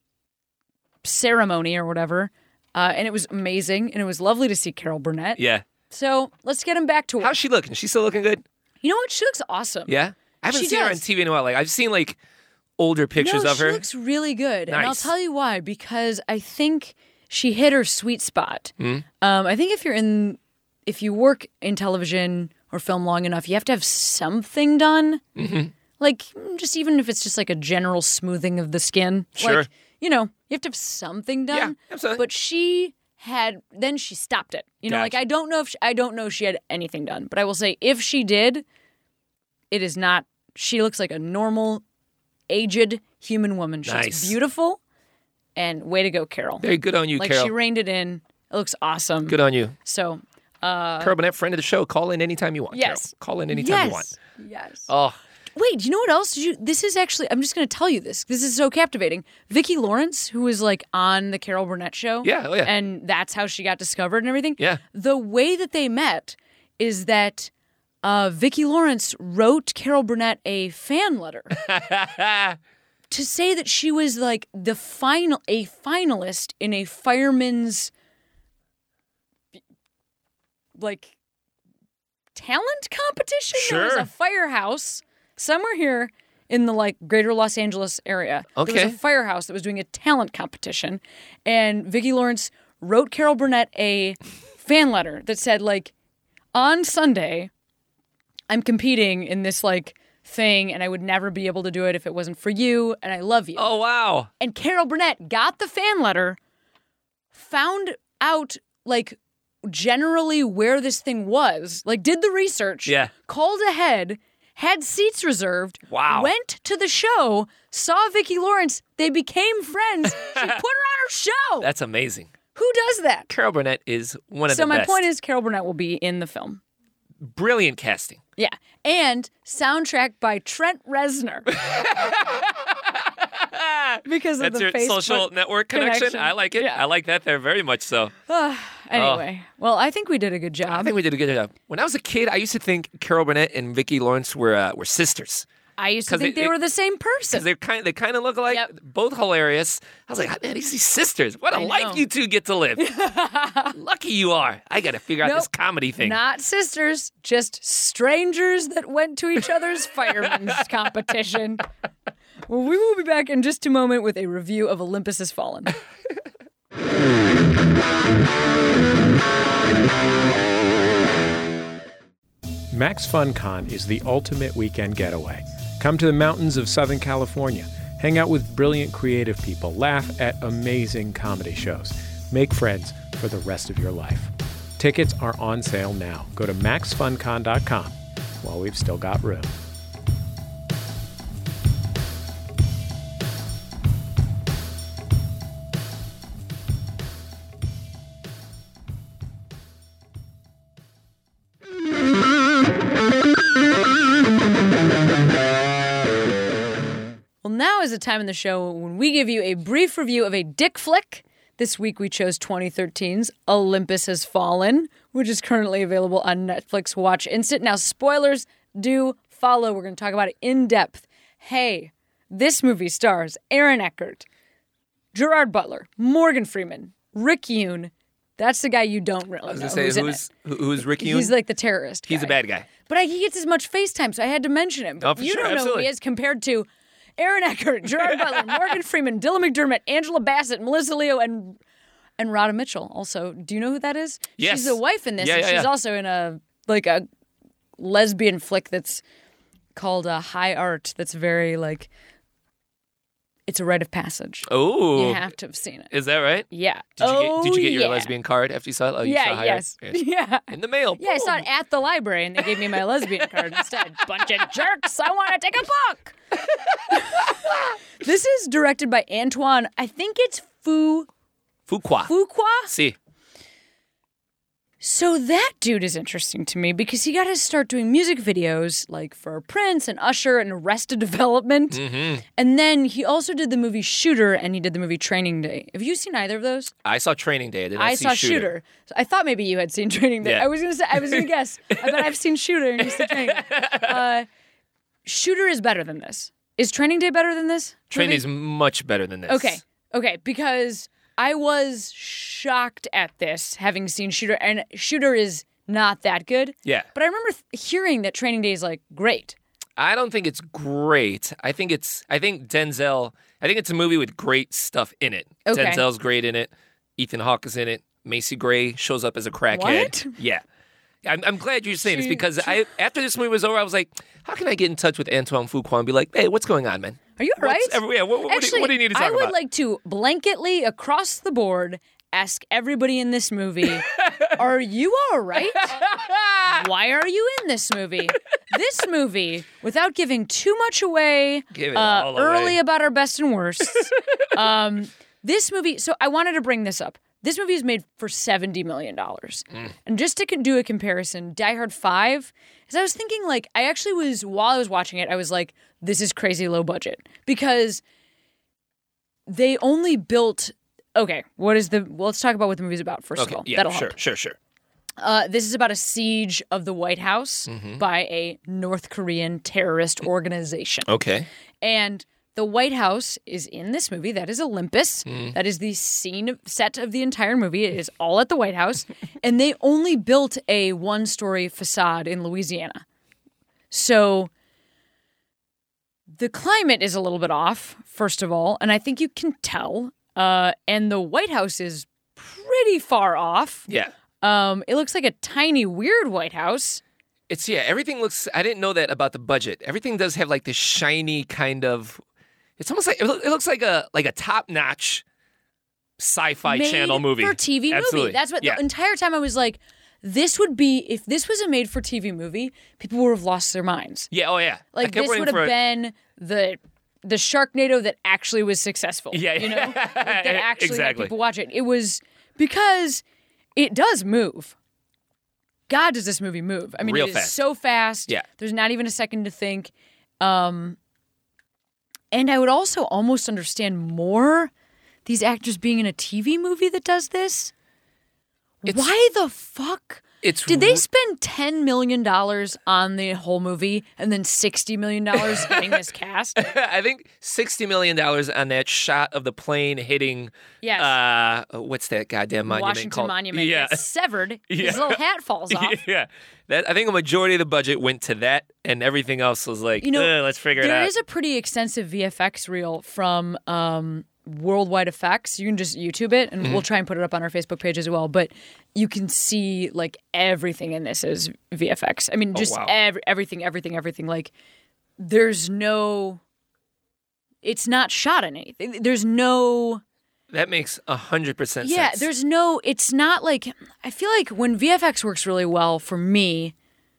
S1: ceremony or whatever, uh, and it was amazing, and it was lovely to see Carol Burnett.
S2: yeah.
S1: So let's get him back to work.
S2: How's she looking? She's still looking good?
S1: You know what? She looks awesome.
S2: Yeah. I haven't
S1: She
S2: seen her on
S1: does.
S2: T V in a while. Like I've seen like older pictures
S1: no,
S2: of her.
S1: She looks really good. And I'll
S2: Nice.
S1: tell you why. Because I think she hit her sweet spot.
S2: Hmm?
S1: Um, I think if you're in, if you work in television or film long enough, you have to have something done. Mm-hmm. Like, mm, just even if it's just like a general smoothing of the skin.
S2: Sure.
S1: Like, you know, you have to have something done.
S2: Yeah, absolutely.
S1: But she had, then she stopped it. You know, like
S2: Gotcha.
S1: I don't know if, she, I don't know if she had anything done. But I will say, if she did, it is not, she looks like a normal, aged human woman. She's
S2: Nice.
S1: beautiful, and way to go, Carol.
S2: Very good on you,
S1: like
S2: Carol.
S1: she reined it in. It looks awesome.
S2: Good on you.
S1: So, uh,
S2: Carol Burnett, friend of the show. Call in anytime you want.
S1: yes,
S2: Carol. Call in anytime
S1: yes,
S2: you want.
S1: yes.
S2: Oh,
S1: wait, do you know what else? Did you, this is actually, I'm just going to tell you this. This is so captivating. Vicki Lawrence, who was like on the Carol Burnett show.
S2: Yeah, oh yeah.
S1: And that's how she got discovered and everything.
S2: Yeah.
S1: The way that they met is that uh, Vicki Lawrence wrote Carol Burnett a fan letter to say that she was like the final, a finalist in a fireman's like talent competition. There was
S2: Sure.
S1: a firehouse somewhere here in the like greater Los Angeles area. There
S2: Okay.
S1: was a firehouse that was doing a talent competition, and Vicki Lawrence wrote Carol Burnett a fan letter that said like, on Sunday, I'm competing in this like thing, and I would never be able to do it if it wasn't for you, and I love you.
S2: Oh, wow.
S1: And Carol Burnett got the fan letter, found out like generally where this thing was, like did the research,
S2: Yeah.
S1: called ahead, had seats reserved,
S2: Wow.
S1: went to the show, saw Vicki Lawrence, they became friends, she put her on her show.
S2: That's amazing.
S1: Who does that?
S2: Carol Burnett is one of
S1: So
S2: the
S1: my
S2: best.
S1: point is Carol Burnett will be in the film.
S2: Brilliant casting.
S1: Yeah. And soundtrack by Trent Reznor. Because of
S2: That's
S1: the
S2: your
S1: Facebook
S2: social network connection.
S1: connection.
S2: I like it.
S1: Yeah.
S2: I like that there very much so.
S1: Anyway, well, I think we did a good job.
S2: I think we did a good job. When I was a kid, I used to think Carol Burnett and Vicki Lawrence were uh, were sisters.
S1: I used to
S2: 'Cause
S1: think
S2: they-
S1: they,
S2: they-
S1: were the same person.
S2: Because they're kind they kind of look alike.
S1: Yep.
S2: Both hilarious. I was like, man, these are sisters. What a
S1: I
S2: life
S1: know.
S2: you two get to live. Lucky you are. I got to figure out
S1: Nope.
S2: this comedy thing.
S1: Not sisters, just strangers that went to each other's fireman's competition. Well, we will be back in just a moment with a review of Olympus Has Fallen.
S5: Max FunCon is the ultimate weekend getaway. Come to the mountains of Southern California. Hang out with brilliant creative people. Laugh at amazing comedy shows. Make friends for the rest of your life. Tickets are on sale now. Go to max fun con dot com while we've still got room.
S1: Well, now is the time in the show when we give you a brief review of a dick flick. This week we chose twenty thirteen's Olympus Has Fallen, which is currently available on Netflix Watch Instant. Now, spoilers do follow. We're going to talk about it in depth. Hey, this movie stars Aaron Eckhart, Gerard Butler, Morgan Freeman, Rick Yoon. That's the guy you don't really
S2: I was
S1: know
S2: going to
S1: who's
S2: say,
S1: in
S2: who's,
S1: it.
S2: who- who's Rick Yoon?
S1: He's like the terrorist
S2: He's
S1: guy.
S2: a bad guy.
S1: But I, he gets as much FaceTime, so I had to mention him. But
S2: Oh, for
S1: you
S2: sure,
S1: don't know
S2: absolutely.
S1: who he is compared to Aaron Eckhart, Gerard Butler, Morgan Freeman, Dylan McDermott, Angela Bassett, Melissa Leo, and and Rhoda Mitchell. Also, do you know who that is?
S2: Yes.
S1: She's the wife in this,
S2: Yeah,
S1: and
S2: yeah,
S1: she's
S2: yeah.
S1: also in a like a lesbian flick that's called uh, High Art. That's very like it's a rite of passage.
S2: Oh.
S1: You have to have seen it.
S2: Is that right?
S1: Yeah.
S2: Did you,
S1: oh,
S2: get, did you get your
S1: yeah.
S2: lesbian card after you saw it? Oh, you saw
S1: Yeah.
S2: High
S1: Yes.
S2: Art? Yes.
S1: Yeah.
S2: In the mail.
S1: Yeah, I saw it at the library, and they gave me my lesbian card instead. Bunch of jerks! I want to take a book. This is directed by Antoine. I think it's Fu
S2: Fuqua.
S1: Fuqua.
S2: See.
S1: So that dude is interesting to me because he got to start doing music videos like for Prince and Usher and Arrested Development,
S2: Mm-hmm.
S1: and then he also did the movie Shooter and he did the movie Training Day. Have you seen either of those?
S2: I saw Training Day. I did not
S1: I
S2: see
S1: saw
S2: Shooter.
S1: Shooter. So I thought maybe you had seen Training Day.
S2: Yeah.
S1: I was gonna say I was gonna guess. I bet I've seen Shooter and you said Training Day. Uh, Shooter is better than this. Is Training Day better than this?
S2: Training
S1: movie?
S2: is much better than this.
S1: Okay. Okay, because I was shocked at this having seen Shooter, and Shooter is not that good.
S2: Yeah.
S1: But I remember th- hearing that Training Day is like great.
S2: I don't think it's great. I think it's. I think Denzel. I think it's a movie with great stuff in it.
S1: Okay.
S2: Denzel's great in it. Ethan Hawke is in it. Macy Gray shows up as a crackhead.
S1: What?
S2: Yeah. I'm, I'm glad you're saying this
S1: She-
S2: because I after this movie was over, I was like, how can I get in touch with Antoine Fuqua and be like, hey, what's going on, man?
S1: Are you all right?
S2: What's every- yeah, what, what, do
S1: Actually,
S2: you, what do you need to talk
S1: I would
S2: about?
S1: like to blanketly across the board ask everybody in this movie, are you all right? Why are you in this movie? This movie, without giving too much away
S2: Give it
S1: uh,
S2: all
S1: early
S2: away.
S1: about our best and worst, um, this movie, so I wanted to bring this up This movie is made for seventy million dollars.
S2: Mm.
S1: And just to do a comparison, Die Hard five, as I was thinking, like, I actually was, while I was watching it, I was like, this is crazy low budget. Because they only built, okay, what is the, well, let's talk about what the movie's about, first
S2: Okay,
S1: of all.
S2: yeah,
S1: That'll
S2: sure,
S1: help.
S2: sure, sure.
S1: Uh, this is about a siege of the White House
S2: Mm-hmm.
S1: by a North Korean terrorist organization.
S2: Okay.
S1: And the White House is in this movie. That is Olympus.
S2: Mm.
S1: That is the scene of, set of the entire movie. It is all at the White House. And they only built a one-story facade in Louisiana. So the climate is a little bit off, first of all. And I think you can tell. Uh, and the White House is pretty far off.
S2: Yeah.
S1: Um, it looks like a tiny, weird White House.
S2: It's, yeah, everything looks, I didn't know that about the budget. Everything does have like this shiny kind of, it's almost like, it loo- it looks like a like a top-notch sci-fi
S1: Made
S2: channel movie.
S1: for T V
S2: Absolutely.
S1: movie. That's what
S2: yeah.
S1: the entire time I was like, this would be, if this was a made for T V movie, people would have lost their minds.
S2: Yeah, oh yeah. I
S1: Like
S2: kept
S1: this
S2: waiting
S1: would have
S2: for a-
S1: been the the Sharknado that actually was successful.
S2: Yeah,
S1: you know, like, that actually
S2: exactly.
S1: had people watch it. It was because it does move. God, does this movie move? I mean,
S2: Real
S1: it is
S2: fast.
S1: so fast.
S2: Yeah.
S1: There's not even a second to think. Um, and I would also almost understand more these actors being in a T V movie that does this.
S2: It's-
S1: Why the fuck?
S2: It's
S1: Did they
S2: r-
S1: spend ten million dollars on the whole movie and then sixty million dollars getting this cast?
S2: I think sixty million dollars on that shot of the plane hitting,
S1: Yes.
S2: uh, what's that goddamn monument
S1: Washington
S2: called?
S1: Monument
S2: Yeah.
S1: gets severed.
S2: Yeah.
S1: His little hat falls off.
S2: yeah. That, I think a majority of the budget went to that, and everything else was like,
S1: You know,
S2: "Ugh, let's figure it
S1: There
S2: out.
S1: is a pretty extensive V F X reel from um, Worldwide Effects. You can just YouTube it, and
S2: Mm-hmm.
S1: we'll try and put it up on our Facebook page as well. But you can see like everything in this is V F X. I mean, just
S2: wow.
S1: ev- everything, everything, everything. Like, there's no. It's not shot in anything. There's no.
S2: That makes one hundred percent
S1: Yeah,
S2: sense.
S1: there's no. It's not like I feel like when V F X works really well for me,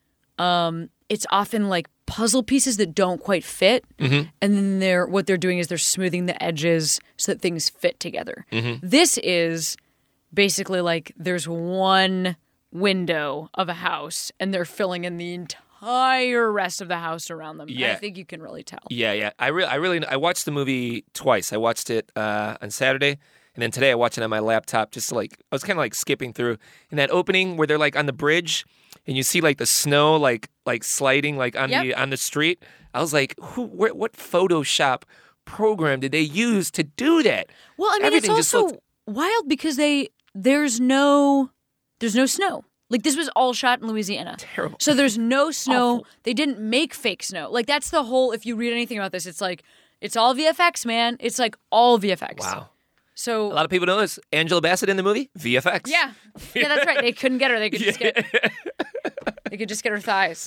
S1: um, it's often like puzzle pieces that don't quite fit,
S2: Mm-hmm.
S1: and then they're what they're doing is they're smoothing the edges so that things fit together.
S2: Mm-hmm.
S1: This is basically like there's one window of a house, and they're filling in the entire rest of the house around them.
S2: Yeah.
S1: I think you can really tell.
S2: Yeah, yeah. I really, I really, I watched the movie twice. I watched it uh, on Saturday, and then today I watched it on my laptop. Just to, like, I was kind of like skipping through in that opening where they're like on the bridge, and you see like the snow like like sliding like on
S1: Yep.
S2: the on the street. I was like, who? Where, what Photoshop program did they use to do that?
S1: Well, I mean,
S2: Everything
S1: it's
S2: just
S1: also
S2: looked-
S1: wild because they there's no there's no snow. Like this was all shot in Louisiana.
S2: Terrible.
S1: So there's no snow.
S2: Awful.
S1: They didn't make fake snow. Like that's the whole. If you read anything about this, it's like it's all V F X, man. It's like all V F X.
S2: Wow.
S1: So
S2: A lot of people know this. Angela Bassett in the movie, V F X.
S1: yeah, yeah, that's right. They couldn't get her. They could just get. They could just get her thighs.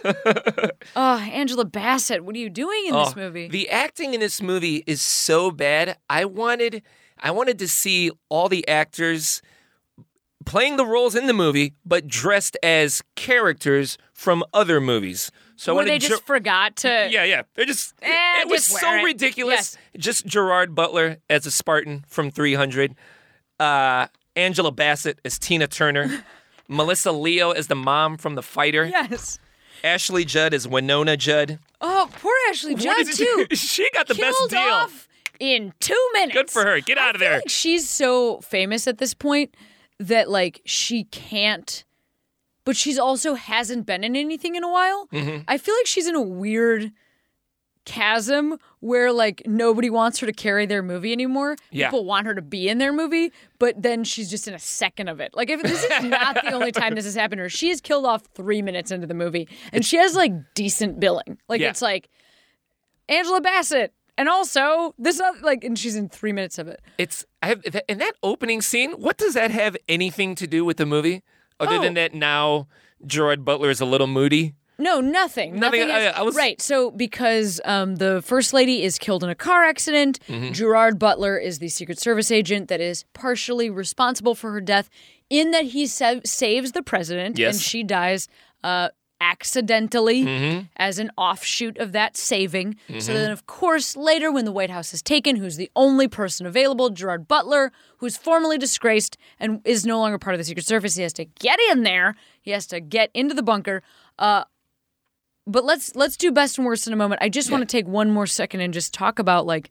S1: Oh, Angela Bassett, what are you doing in this
S2: Oh,
S1: movie?
S2: The acting in this movie is so bad. I wanted I wanted to see all the actors playing the roles in the movie, but dressed as characters from other movies. So I
S1: Where
S2: wanted
S1: they just
S2: Ger-
S1: forgot to.
S2: yeah, yeah. They're just
S1: Eh,
S2: it was
S1: just
S2: so
S1: wear it.
S2: ridiculous. Just Gerard Butler as a Spartan from three hundred. Uh, Angela Bassett as Tina Turner. Melissa Leo as the mom from The Fighter.
S1: Yes.
S2: Ashley Judd as Winona Judd.
S1: Oh, poor Ashley
S2: What
S1: Judd
S2: did
S1: too.
S2: you- She got the best
S1: Killed
S2: deal.
S1: off in two minutes.
S2: Good for her. Get
S1: I
S2: out of
S1: feel
S2: there.
S1: Like she's so famous at this point that like she can't, but she's also hasn't been in anything in a while.
S2: Mm-hmm.
S1: I feel like she's in a weird chasm where like nobody wants her to carry their movie anymore.
S2: Yeah.
S1: People want her to be in their movie, but then she's just in a second of it. Like if this is not the only time this has happened to her. She is killed off three minutes into the movie, and she has like decent billing. Like
S2: Yeah.
S1: it's like Angela Bassett. And also, this other, like, and she's in three minutes of it.
S2: It's I have that- in that opening scene. What does that have anything to do with the movie, other
S1: Oh.
S2: than that now Gerard Butler is a little moody?
S1: No, nothing.
S2: Nothing,
S1: has-
S2: I- I was-
S1: right. So because um, the first lady is killed in a car accident,
S2: Mm-hmm.
S1: Gerard Butler is the Secret Service agent that is partially responsible for her death, in that he sa- saves the president,
S2: Yes.
S1: and she dies uh, accidentally
S2: Mm-hmm.
S1: as an offshoot of that saving. So then, of course, later when the White House is taken, who's the only person available, Gerard Butler, who's formally disgraced and is no longer part of the Secret Service. He has to get in there. He has to get into the bunker. Uh, but let's let's do best and worst in a moment. I just want to take one more second and just talk about, like,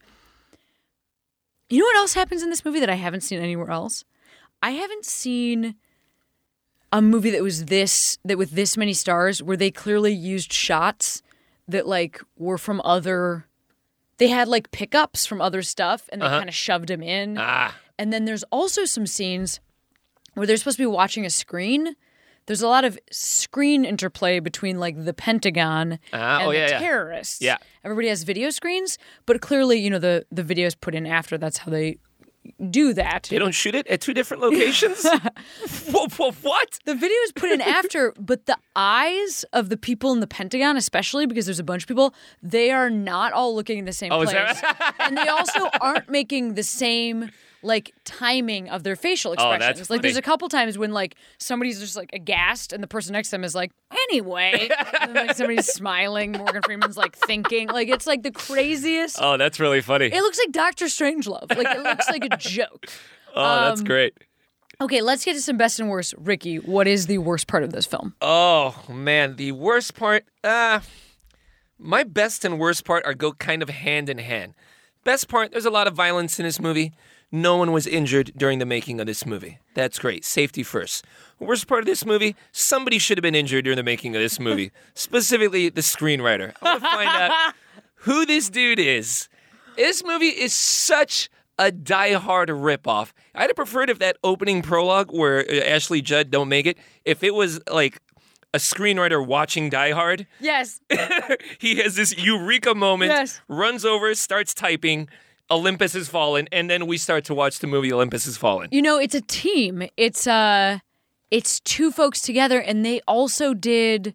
S1: you know what else happens in this movie that I haven't seen anywhere else? I haven't seen a movie that was this, that with this many stars, where they clearly used shots that, like, were from other, they had, like, pickups from other stuff, and they
S2: Uh-huh.
S1: kind of shoved them in.
S2: Ah.
S1: And then there's also some scenes where they're supposed to be watching a screen. There's a lot of screen interplay between, like, the Pentagon
S2: Ah,
S1: and
S2: oh, yeah,
S1: the
S2: yeah.
S1: terrorists.
S2: Yeah.
S1: Everybody has video screens, but clearly, you know, the, the video's put in after. That's how they do that.
S2: They don't shoot it at two different locations? Wha- wha- What?
S1: The video is put in after, but the eyes of the people in the Pentagon, especially because there's a bunch of people, they are not all looking in the same
S2: Oh, is
S1: place.
S2: that-
S1: And they also aren't making the same, like, timing of their facial expressions.
S2: Oh, that's
S1: like, there's
S2: funny.
S1: a couple times when, like, somebody's just, like, aghast and the person next to them is like, anyway. And then, like, somebody's smiling. Morgan Freeman's, like, thinking. Like, it's, like, the craziest.
S2: Oh, that's really funny.
S1: It looks like Doctor Strangelove. Like, it looks like a joke.
S2: Oh, that's
S1: um,
S2: great.
S1: Okay, let's get to some best and worst. Ricky, what is the worst part of this film?
S2: Oh, man. The worst part, uh, my best and worst part are go kind of hand in hand. Best part, there's a lot of violence in this movie. No one was injured during the making of this movie. That's great. Safety first. Worst part of this movie, somebody should have been injured during the making of this movie. Specifically, the screenwriter. I want to find out who this dude is. This movie is such a die-hard ripoff. I'd have preferred if that opening prologue where uh, Ashley Judd don't make it, if it was like a screenwriter watching Die Hard.
S1: Yes.
S2: He has this eureka moment,
S1: Yes.
S2: runs over, starts typing, Olympus has fallen, and then we start to watch the movie Olympus has fallen.
S1: You know, it's a team. It's uh it's two folks together, and they also did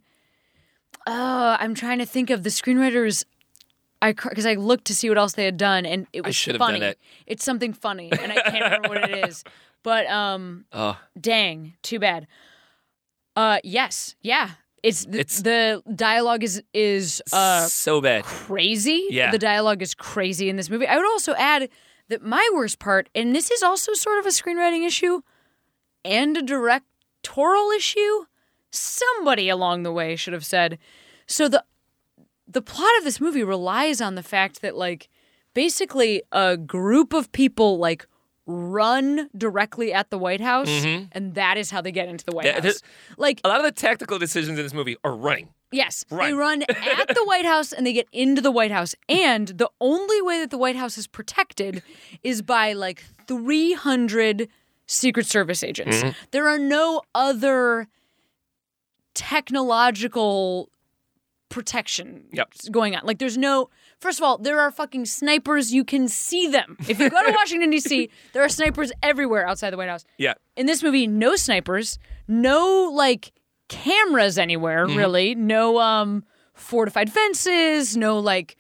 S1: uh I'm trying to think of the screenwriters. I because I looked to see what else they had done, and it
S2: I
S1: was
S2: should have done
S1: funny.
S2: that.
S1: It's something funny, and I can't remember what it is. But um
S2: Oh,
S1: dang, too bad. Uh yes, yeah. It's, th-
S2: It's-
S1: the dialogue is is uh
S2: so bad.
S1: crazy.
S2: Yeah.
S1: The dialogue is crazy in this movie. I would also add that my worst part, and this is also sort of a screenwriting issue and a directorial issue, somebody along the way should have said, so the the plot of this movie relies on the fact that, like, basically a group of people, like, run directly at the White House, and that is how they get into the White
S2: Mm-hmm. Yeah,
S1: House. Like,
S2: A lot of the tactical decisions in this movie are running.
S1: yes,
S2: Right.
S1: they run at the White House and they get into the White House. And the only way that the White House is protected is by, like, three hundred Secret Service agents.
S2: Mm-hmm.
S1: There are no other technological protection
S2: Yep.
S1: going on. Like, there's no... First of all, there are fucking snipers. You can see them. If you go to Washington, D C, there are snipers everywhere outside the White House.
S2: Yeah.
S1: In this movie, no snipers, no, like, cameras anywhere,
S2: Mm-hmm.
S1: really. No um fortified fences, no, like,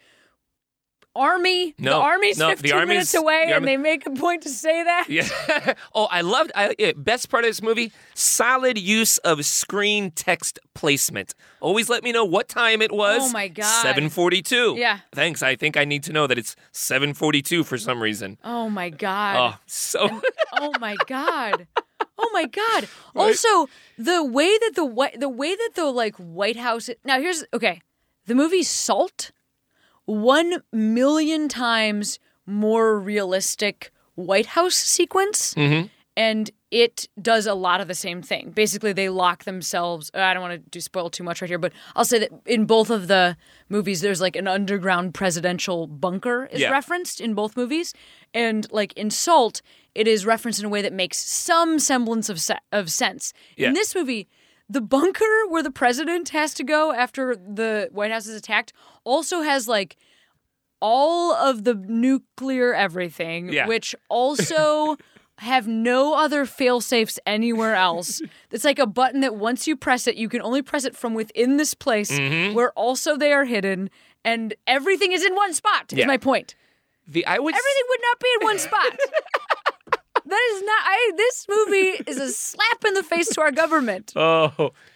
S1: army.
S2: No,
S1: the army's
S2: no, the
S1: fifteen
S2: army's-
S1: minutes away,
S2: the
S1: and
S2: army-
S1: they make a point to say that.
S2: Yeah. Oh, I loved. I, yeah, best part of this movie: solid use of screen text placement. Always let me know what time it was.
S1: Oh, my God.
S2: seven forty-two.
S1: Yeah.
S2: Thanks. I think I need to know that it's seven forty-two for some reason.
S1: Oh, my God.
S2: Oh, so.
S1: Oh my god. Oh my god. Also, the way that the Whi- the way that the like White House now here's okay. The movie Salt, one million times more realistic White House sequence,
S2: Mhm.
S1: and it does a lot of the same thing. Basically, they lock themselves. I don't want to do spoil too much right here, but I'll say that in both of the movies, there's like an underground presidential bunker is
S2: Yeah.
S1: referenced in both movies, and like in Salt, it is referenced in a way that makes some semblance of se- of sense.
S2: Yeah.
S1: In this movie, the bunker where the president has to go after the White House is attacked also has like all of the nuclear everything,
S2: Yeah.
S1: which also have no other fail-safes anywhere else. It's like a button that once you press it, you can only press it from within this place
S2: Mm-hmm.
S1: where also they are hidden, and everything is in one spot, is
S2: Yeah.
S1: my point.
S2: The I would.
S1: Everything would not be in one spot. That is not. I. This movie is a slap in the face to our government.
S2: Oh,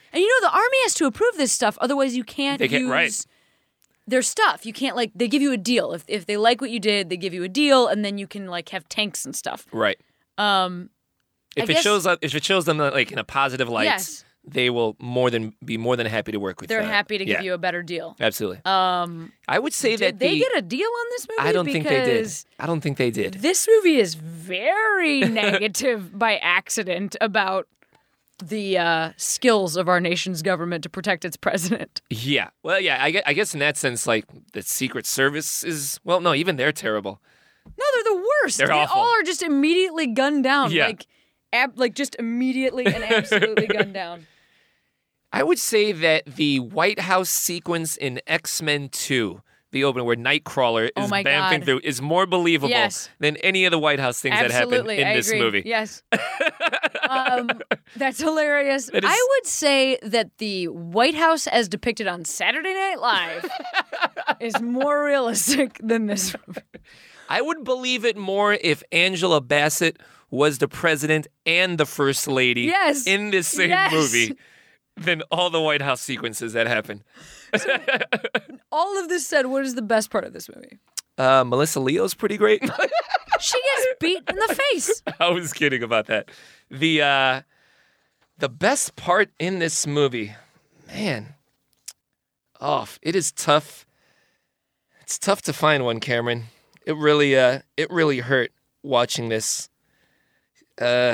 S1: And you know, the Army has to approve this stuff, otherwise you can't
S2: They can't-
S1: use
S2: right.
S1: their stuff. You can't, like, they give you a deal. If if they like what you did, they give you a deal, and then you can, like, have tanks and stuff.
S2: Right.
S1: Um,
S2: If
S1: I
S2: it
S1: guess-
S2: shows up, if it shows them like in a positive light,
S1: Yes.
S2: they will more than be more than happy to work with.
S1: They're
S2: uh,
S1: happy to give
S2: yeah,
S1: you a better deal.
S2: absolutely.
S1: Um,
S2: I would say
S1: did
S2: that
S1: they
S2: the,
S1: get a deal on this movie?
S2: I don't think they did.
S1: Because
S2: I don't think they did.
S1: This movie is very negative by accident about the uh, skills of our nation's government to protect its president.
S2: Yeah. Well, yeah. I guess, I guess in that sense, like the Secret Service is. Well, no, even they're terrible.
S1: No, they're the worst.
S2: They're
S1: they
S2: awful.
S1: all are just immediately gunned down.
S2: Yeah.
S1: Like, ab- like just immediately and absolutely gunned down.
S2: I would say that the White House sequence in X-Men two, the opening where Nightcrawler
S1: Oh
S2: is
S1: my
S2: vamping
S1: God.
S2: through, is more believable
S1: Yes.
S2: than any of the White House things that happen
S1: Absolutely,
S2: in
S1: I
S2: this
S1: agree.
S2: movie.
S1: Yes. um, that's hilarious.
S2: That is-
S1: I would say that the White House as depicted on Saturday Night Live is more realistic than this movie.
S2: I would believe it more if Angela Bassett was the president and the first lady
S1: Yes.
S2: in this same
S1: Yes.
S2: movie than all the White House sequences that happen.
S1: All of this said, what is the best part of this movie?
S2: Uh, Melissa Leo's pretty great.
S1: She gets beat in the face.
S2: I was kidding about that. The uh, the best part in this movie, man. Oh, it is tough. It's tough to find one, Cameron. It really, uh, it really hurt watching this. Uh,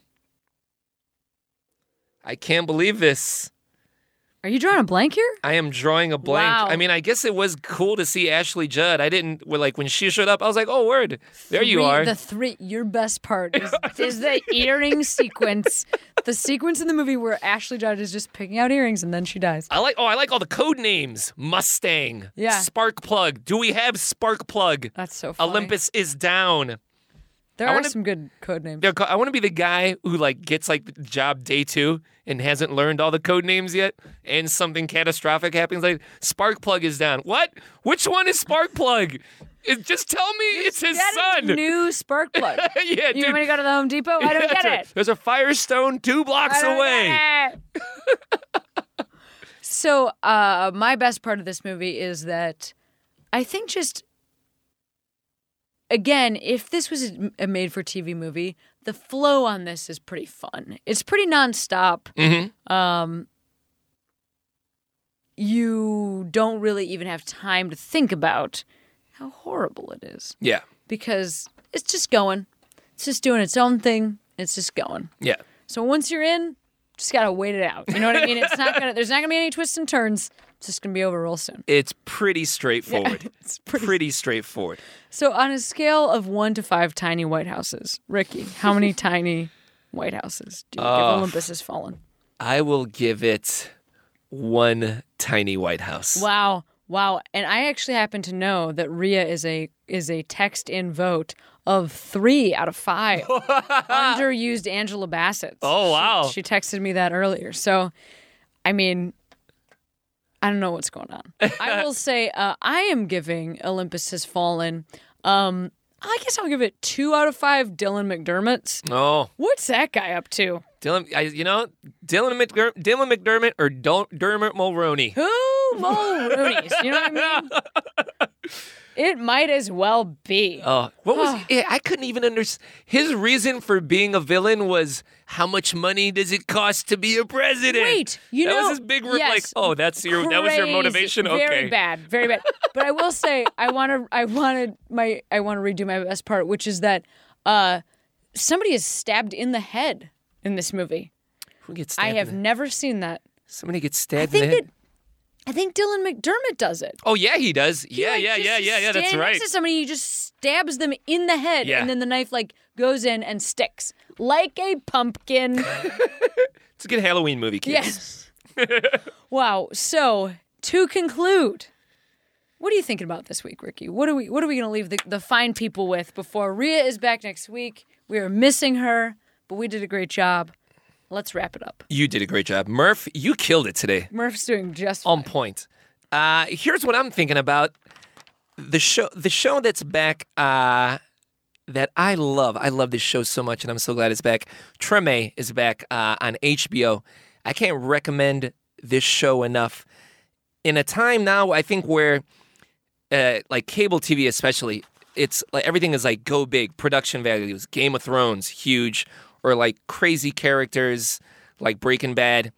S2: I can't believe this.
S1: Are you drawing a blank here?
S2: I am drawing a blank.
S1: Wow.
S2: I mean, I guess it was cool to see Ashley Judd. I didn't, well, like when she showed up, I was like, oh, word. There you
S1: Three-
S2: are.
S1: The three. Your best part is, is the earring sequence. The sequence in the movie where Ashley Judd is just picking out earrings and then she dies.
S2: I like, oh, I like all the code names. Mustang.
S1: Yeah.
S2: Sparkplug. Do we have Sparkplug?
S1: That's so funny.
S2: Olympus is down.
S1: There
S2: I
S1: are
S2: wanna-
S1: some good code names.
S2: They're co- I want to be the guy who like gets like the job day two and hasn't learned all the code names yet, and something catastrophic happens. Like Sparkplug is down. What? Which one is Sparkplug? It, just tell me it's his
S1: That
S2: son.
S1: is new spark plug.
S2: yeah,
S1: You
S2: dude.
S1: want me to go to the Home Depot? I don't
S2: That's
S1: get
S2: right.
S1: it.
S2: There's a Firestone two blocks
S1: I don't
S2: away.
S1: get it. So, uh, my best part of this movie is that I think just, again, if this was a- a made-for-T V movie, the flow on this is pretty fun. It's pretty nonstop.
S2: Mm-hmm.
S1: Um, you don't really even have time to think about how horrible it is
S2: Yeah.
S1: because it's just going. It's just doing its own thing. It's just going.
S2: Yeah.
S1: So once you're in, just gotta wait it out. You know what I mean? It's not gonna. There's not gonna be any twists and turns. It's just gonna be over real soon.
S2: It's pretty straightforward.
S1: It's pretty.
S2: pretty straightforward.
S1: So on a scale of one to five tiny White Houses, Ricky, how many tiny White Houses do you
S2: Oh.
S1: give Olympus Has Fallen?
S2: I will give it one tiny White House.
S1: Wow, wow! And I actually happen to know that Rhea is a is a text in vote of three out of five underused Angela Bassett.
S2: Oh, wow.
S1: She, she texted me that earlier. So, I mean, I don't know what's going on. I will say uh, I am giving Olympus Has Fallen. Um, I guess I'll give it two out of five Dylan McDermott's.
S2: Oh,
S1: What's that guy up to?
S2: Dylan, I, you know, Dylan, McDer- Dylan McDermott or Don- Dermot Mulroney.
S1: Who? Mulrooney's. You know what I mean? It might as well be.
S2: Oh, what was it? I couldn't even understand. His reason for being a villain was how much money does it cost to be a president?
S1: Wait, you
S2: that
S1: know,
S2: was his big re-
S1: yes,
S2: like. Oh, that's your that was your
S1: crazy.
S2: motivation. Okay,
S1: Very bad, very bad. But I will say, I want to, I wanted my, I want to redo my best part, which is that uh, somebody is stabbed in the head in this movie.
S2: Who gets
S1: I
S2: stabbed?
S1: have
S2: in the-
S1: never seen that.
S2: Somebody gets
S1: I
S2: stabbed in
S1: think
S2: the head.
S1: that, I think Dylan McDermott does it.
S2: Oh yeah, he does.
S1: He,
S2: yeah,
S1: like,
S2: yeah,
S1: just
S2: yeah, yeah, yeah. That's
S1: stands
S2: right.
S1: Next to somebody, he just stabs them in the head,
S2: Yeah.
S1: and then the knife like goes in and sticks like a pumpkin.
S2: It's a good Halloween movie, kids.
S1: Yes. Wow. So to conclude, what are you thinking about this week, Ricky? What are we What are we going to leave the, the fine people with before Rhea is back next week? We are missing her, but we did a great job. Let's wrap it up.
S2: You did a great job, Murph. You killed it today.
S1: Murph's doing just fine.
S2: On point. Uh, here's what I'm thinking about the show. The show that's back. Uh, that I love. I love this show so much, and I'm so glad it's back. Treme is back uh, on H B O. I can't recommend this show enough. In a time now, I think where, uh, like cable T V especially, it's like everything is like go big, production values, Game of Thrones, huge, or like crazy characters like Breaking Bad.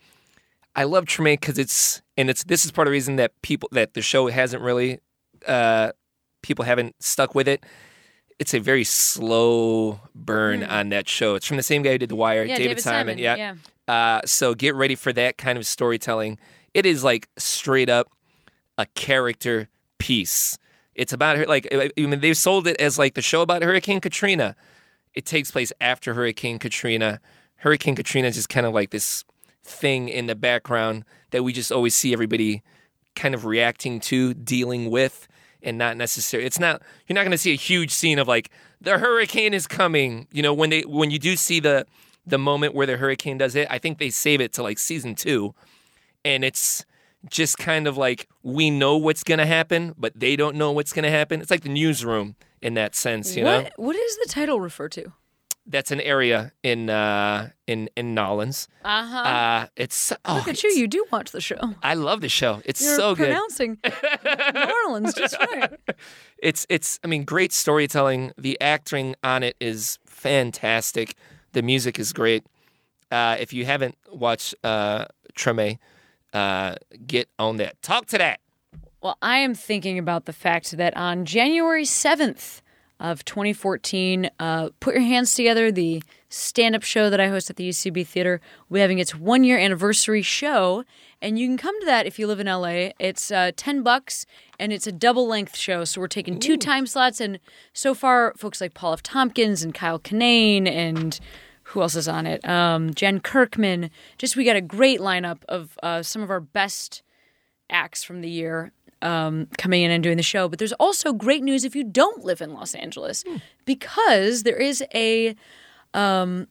S2: I love Tremaine because it's, and it's, this is part of the reason that people, that the show hasn't really, uh, people haven't stuck with it. It's a very slow burn mm. on that show. It's from the same guy who did The Wire,
S1: yeah,
S2: David,
S1: David
S2: Simon.
S1: Simon.
S2: Yeah.
S1: yeah.
S2: Uh, so get ready for that kind of storytelling. It is like straight up a character piece. It's about her, like, I mean, they've sold it as like the show about Hurricane Katrina. It takes place after Hurricane Katrina. Hurricane Katrina is just kind of like this thing in the background that we just always see everybody kind of reacting to, dealing with. And not necessarily, it's not, you're not going to see a huge scene of like, the hurricane is coming. You know, when they, when you do see the, the moment where the hurricane does it, I think they save it to like season two. And it's just kind of like, we know what's going to happen, but they don't know what's going to happen. It's like the newsroom in that sense, you
S1: what,
S2: know?
S1: What does the title refer to?
S2: That's an area in uh, in in Nolens.
S1: Uh-huh.
S2: Uh It's oh,
S1: Look at you! You do watch the show.
S2: I love the show. It's
S1: You're
S2: so good.
S1: pronouncing New Orleans just right.
S2: It's it's. I mean, great storytelling. The acting on it is fantastic. The music is great. Uh, if you haven't watched uh, Treme, uh, get on that. Talk to that.
S1: Well, I am thinking about the fact that on January seventh of twenty fourteen, uh, Put Your Hands Together, the stand-up show that I host at the U C B Theater, we're having its one-year anniversary show, and you can come to that if you live in L A. It's uh, ten bucks, and it's a double-length show, so we're taking two Ooh. time slots, and so far, folks like Paul F. Tompkins and Kyle Kinane and who else is on it? Um, Jen Kirkman. Just we got a great lineup of uh, some of our best acts from the year. Um, coming in and doing the show. But there's also great news if you don't live in Los Angeles hmm. because there is a, um,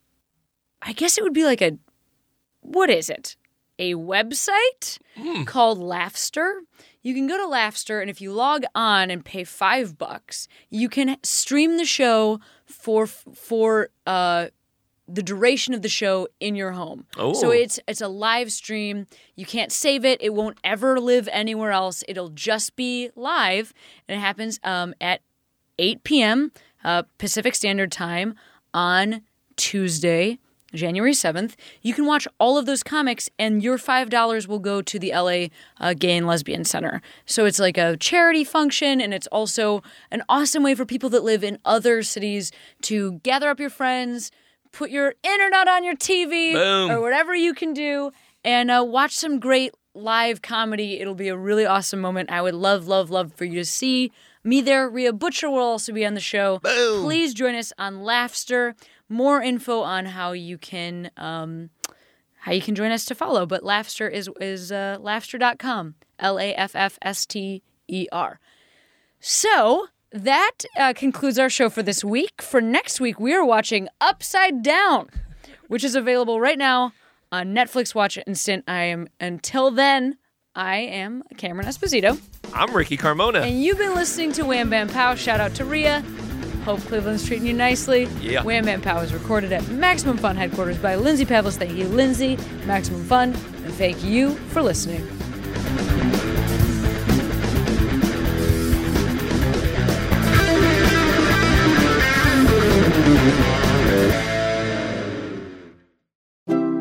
S1: I guess it would be like a, what is it? A website hmm. called Laughster. You can go to Laughster, and if you log on and pay five bucks, you can stream the show for for uh, the duration of the show in your home. Oh. So it's it's a live stream. You can't save it. It won't ever live anywhere else. It'll just be live. And it happens um, at eight p.m. Uh, Pacific Standard Time on Tuesday, January seventh. You can watch all of those comics, and your five dollars will go to the L A uh, Gay and Lesbian Center. So it's like a charity function, and it's also an awesome way for people that live in other cities to gather up your friends, put your internet on your T V
S2: Boom.
S1: or whatever you can do, and uh, watch some great live comedy. It'll be a really awesome moment. I would love, love, love for you to see me there. Rhea Butcher will also be on the show.
S2: Boom.
S1: Please join us on Laughster. More info on how you can um, how you can join us to follow. But Laughster is is uh, laughster dot com. L A F F S T E R. So that uh, concludes our show for this week. For next week, we are watching Upside Down, which is available right now on Netflix Watch Instant. I am until then, I am Cameron Esposito.
S2: I'm Ricky Carmona.
S1: And you've been listening to Wham Bam Pow. Shout out to Rhea. Hope Cleveland's treating you nicely.
S2: Yeah.
S1: Wham Bam Pow is recorded at Maximum Fun headquarters by Lindsay Pavlis. Thank you, Lindsay. Maximum Fun. And thank you for listening.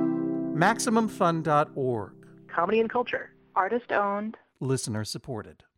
S6: Maximum Fun dot org.
S7: Comedy and culture.
S8: Artist owned.
S6: Listener supported.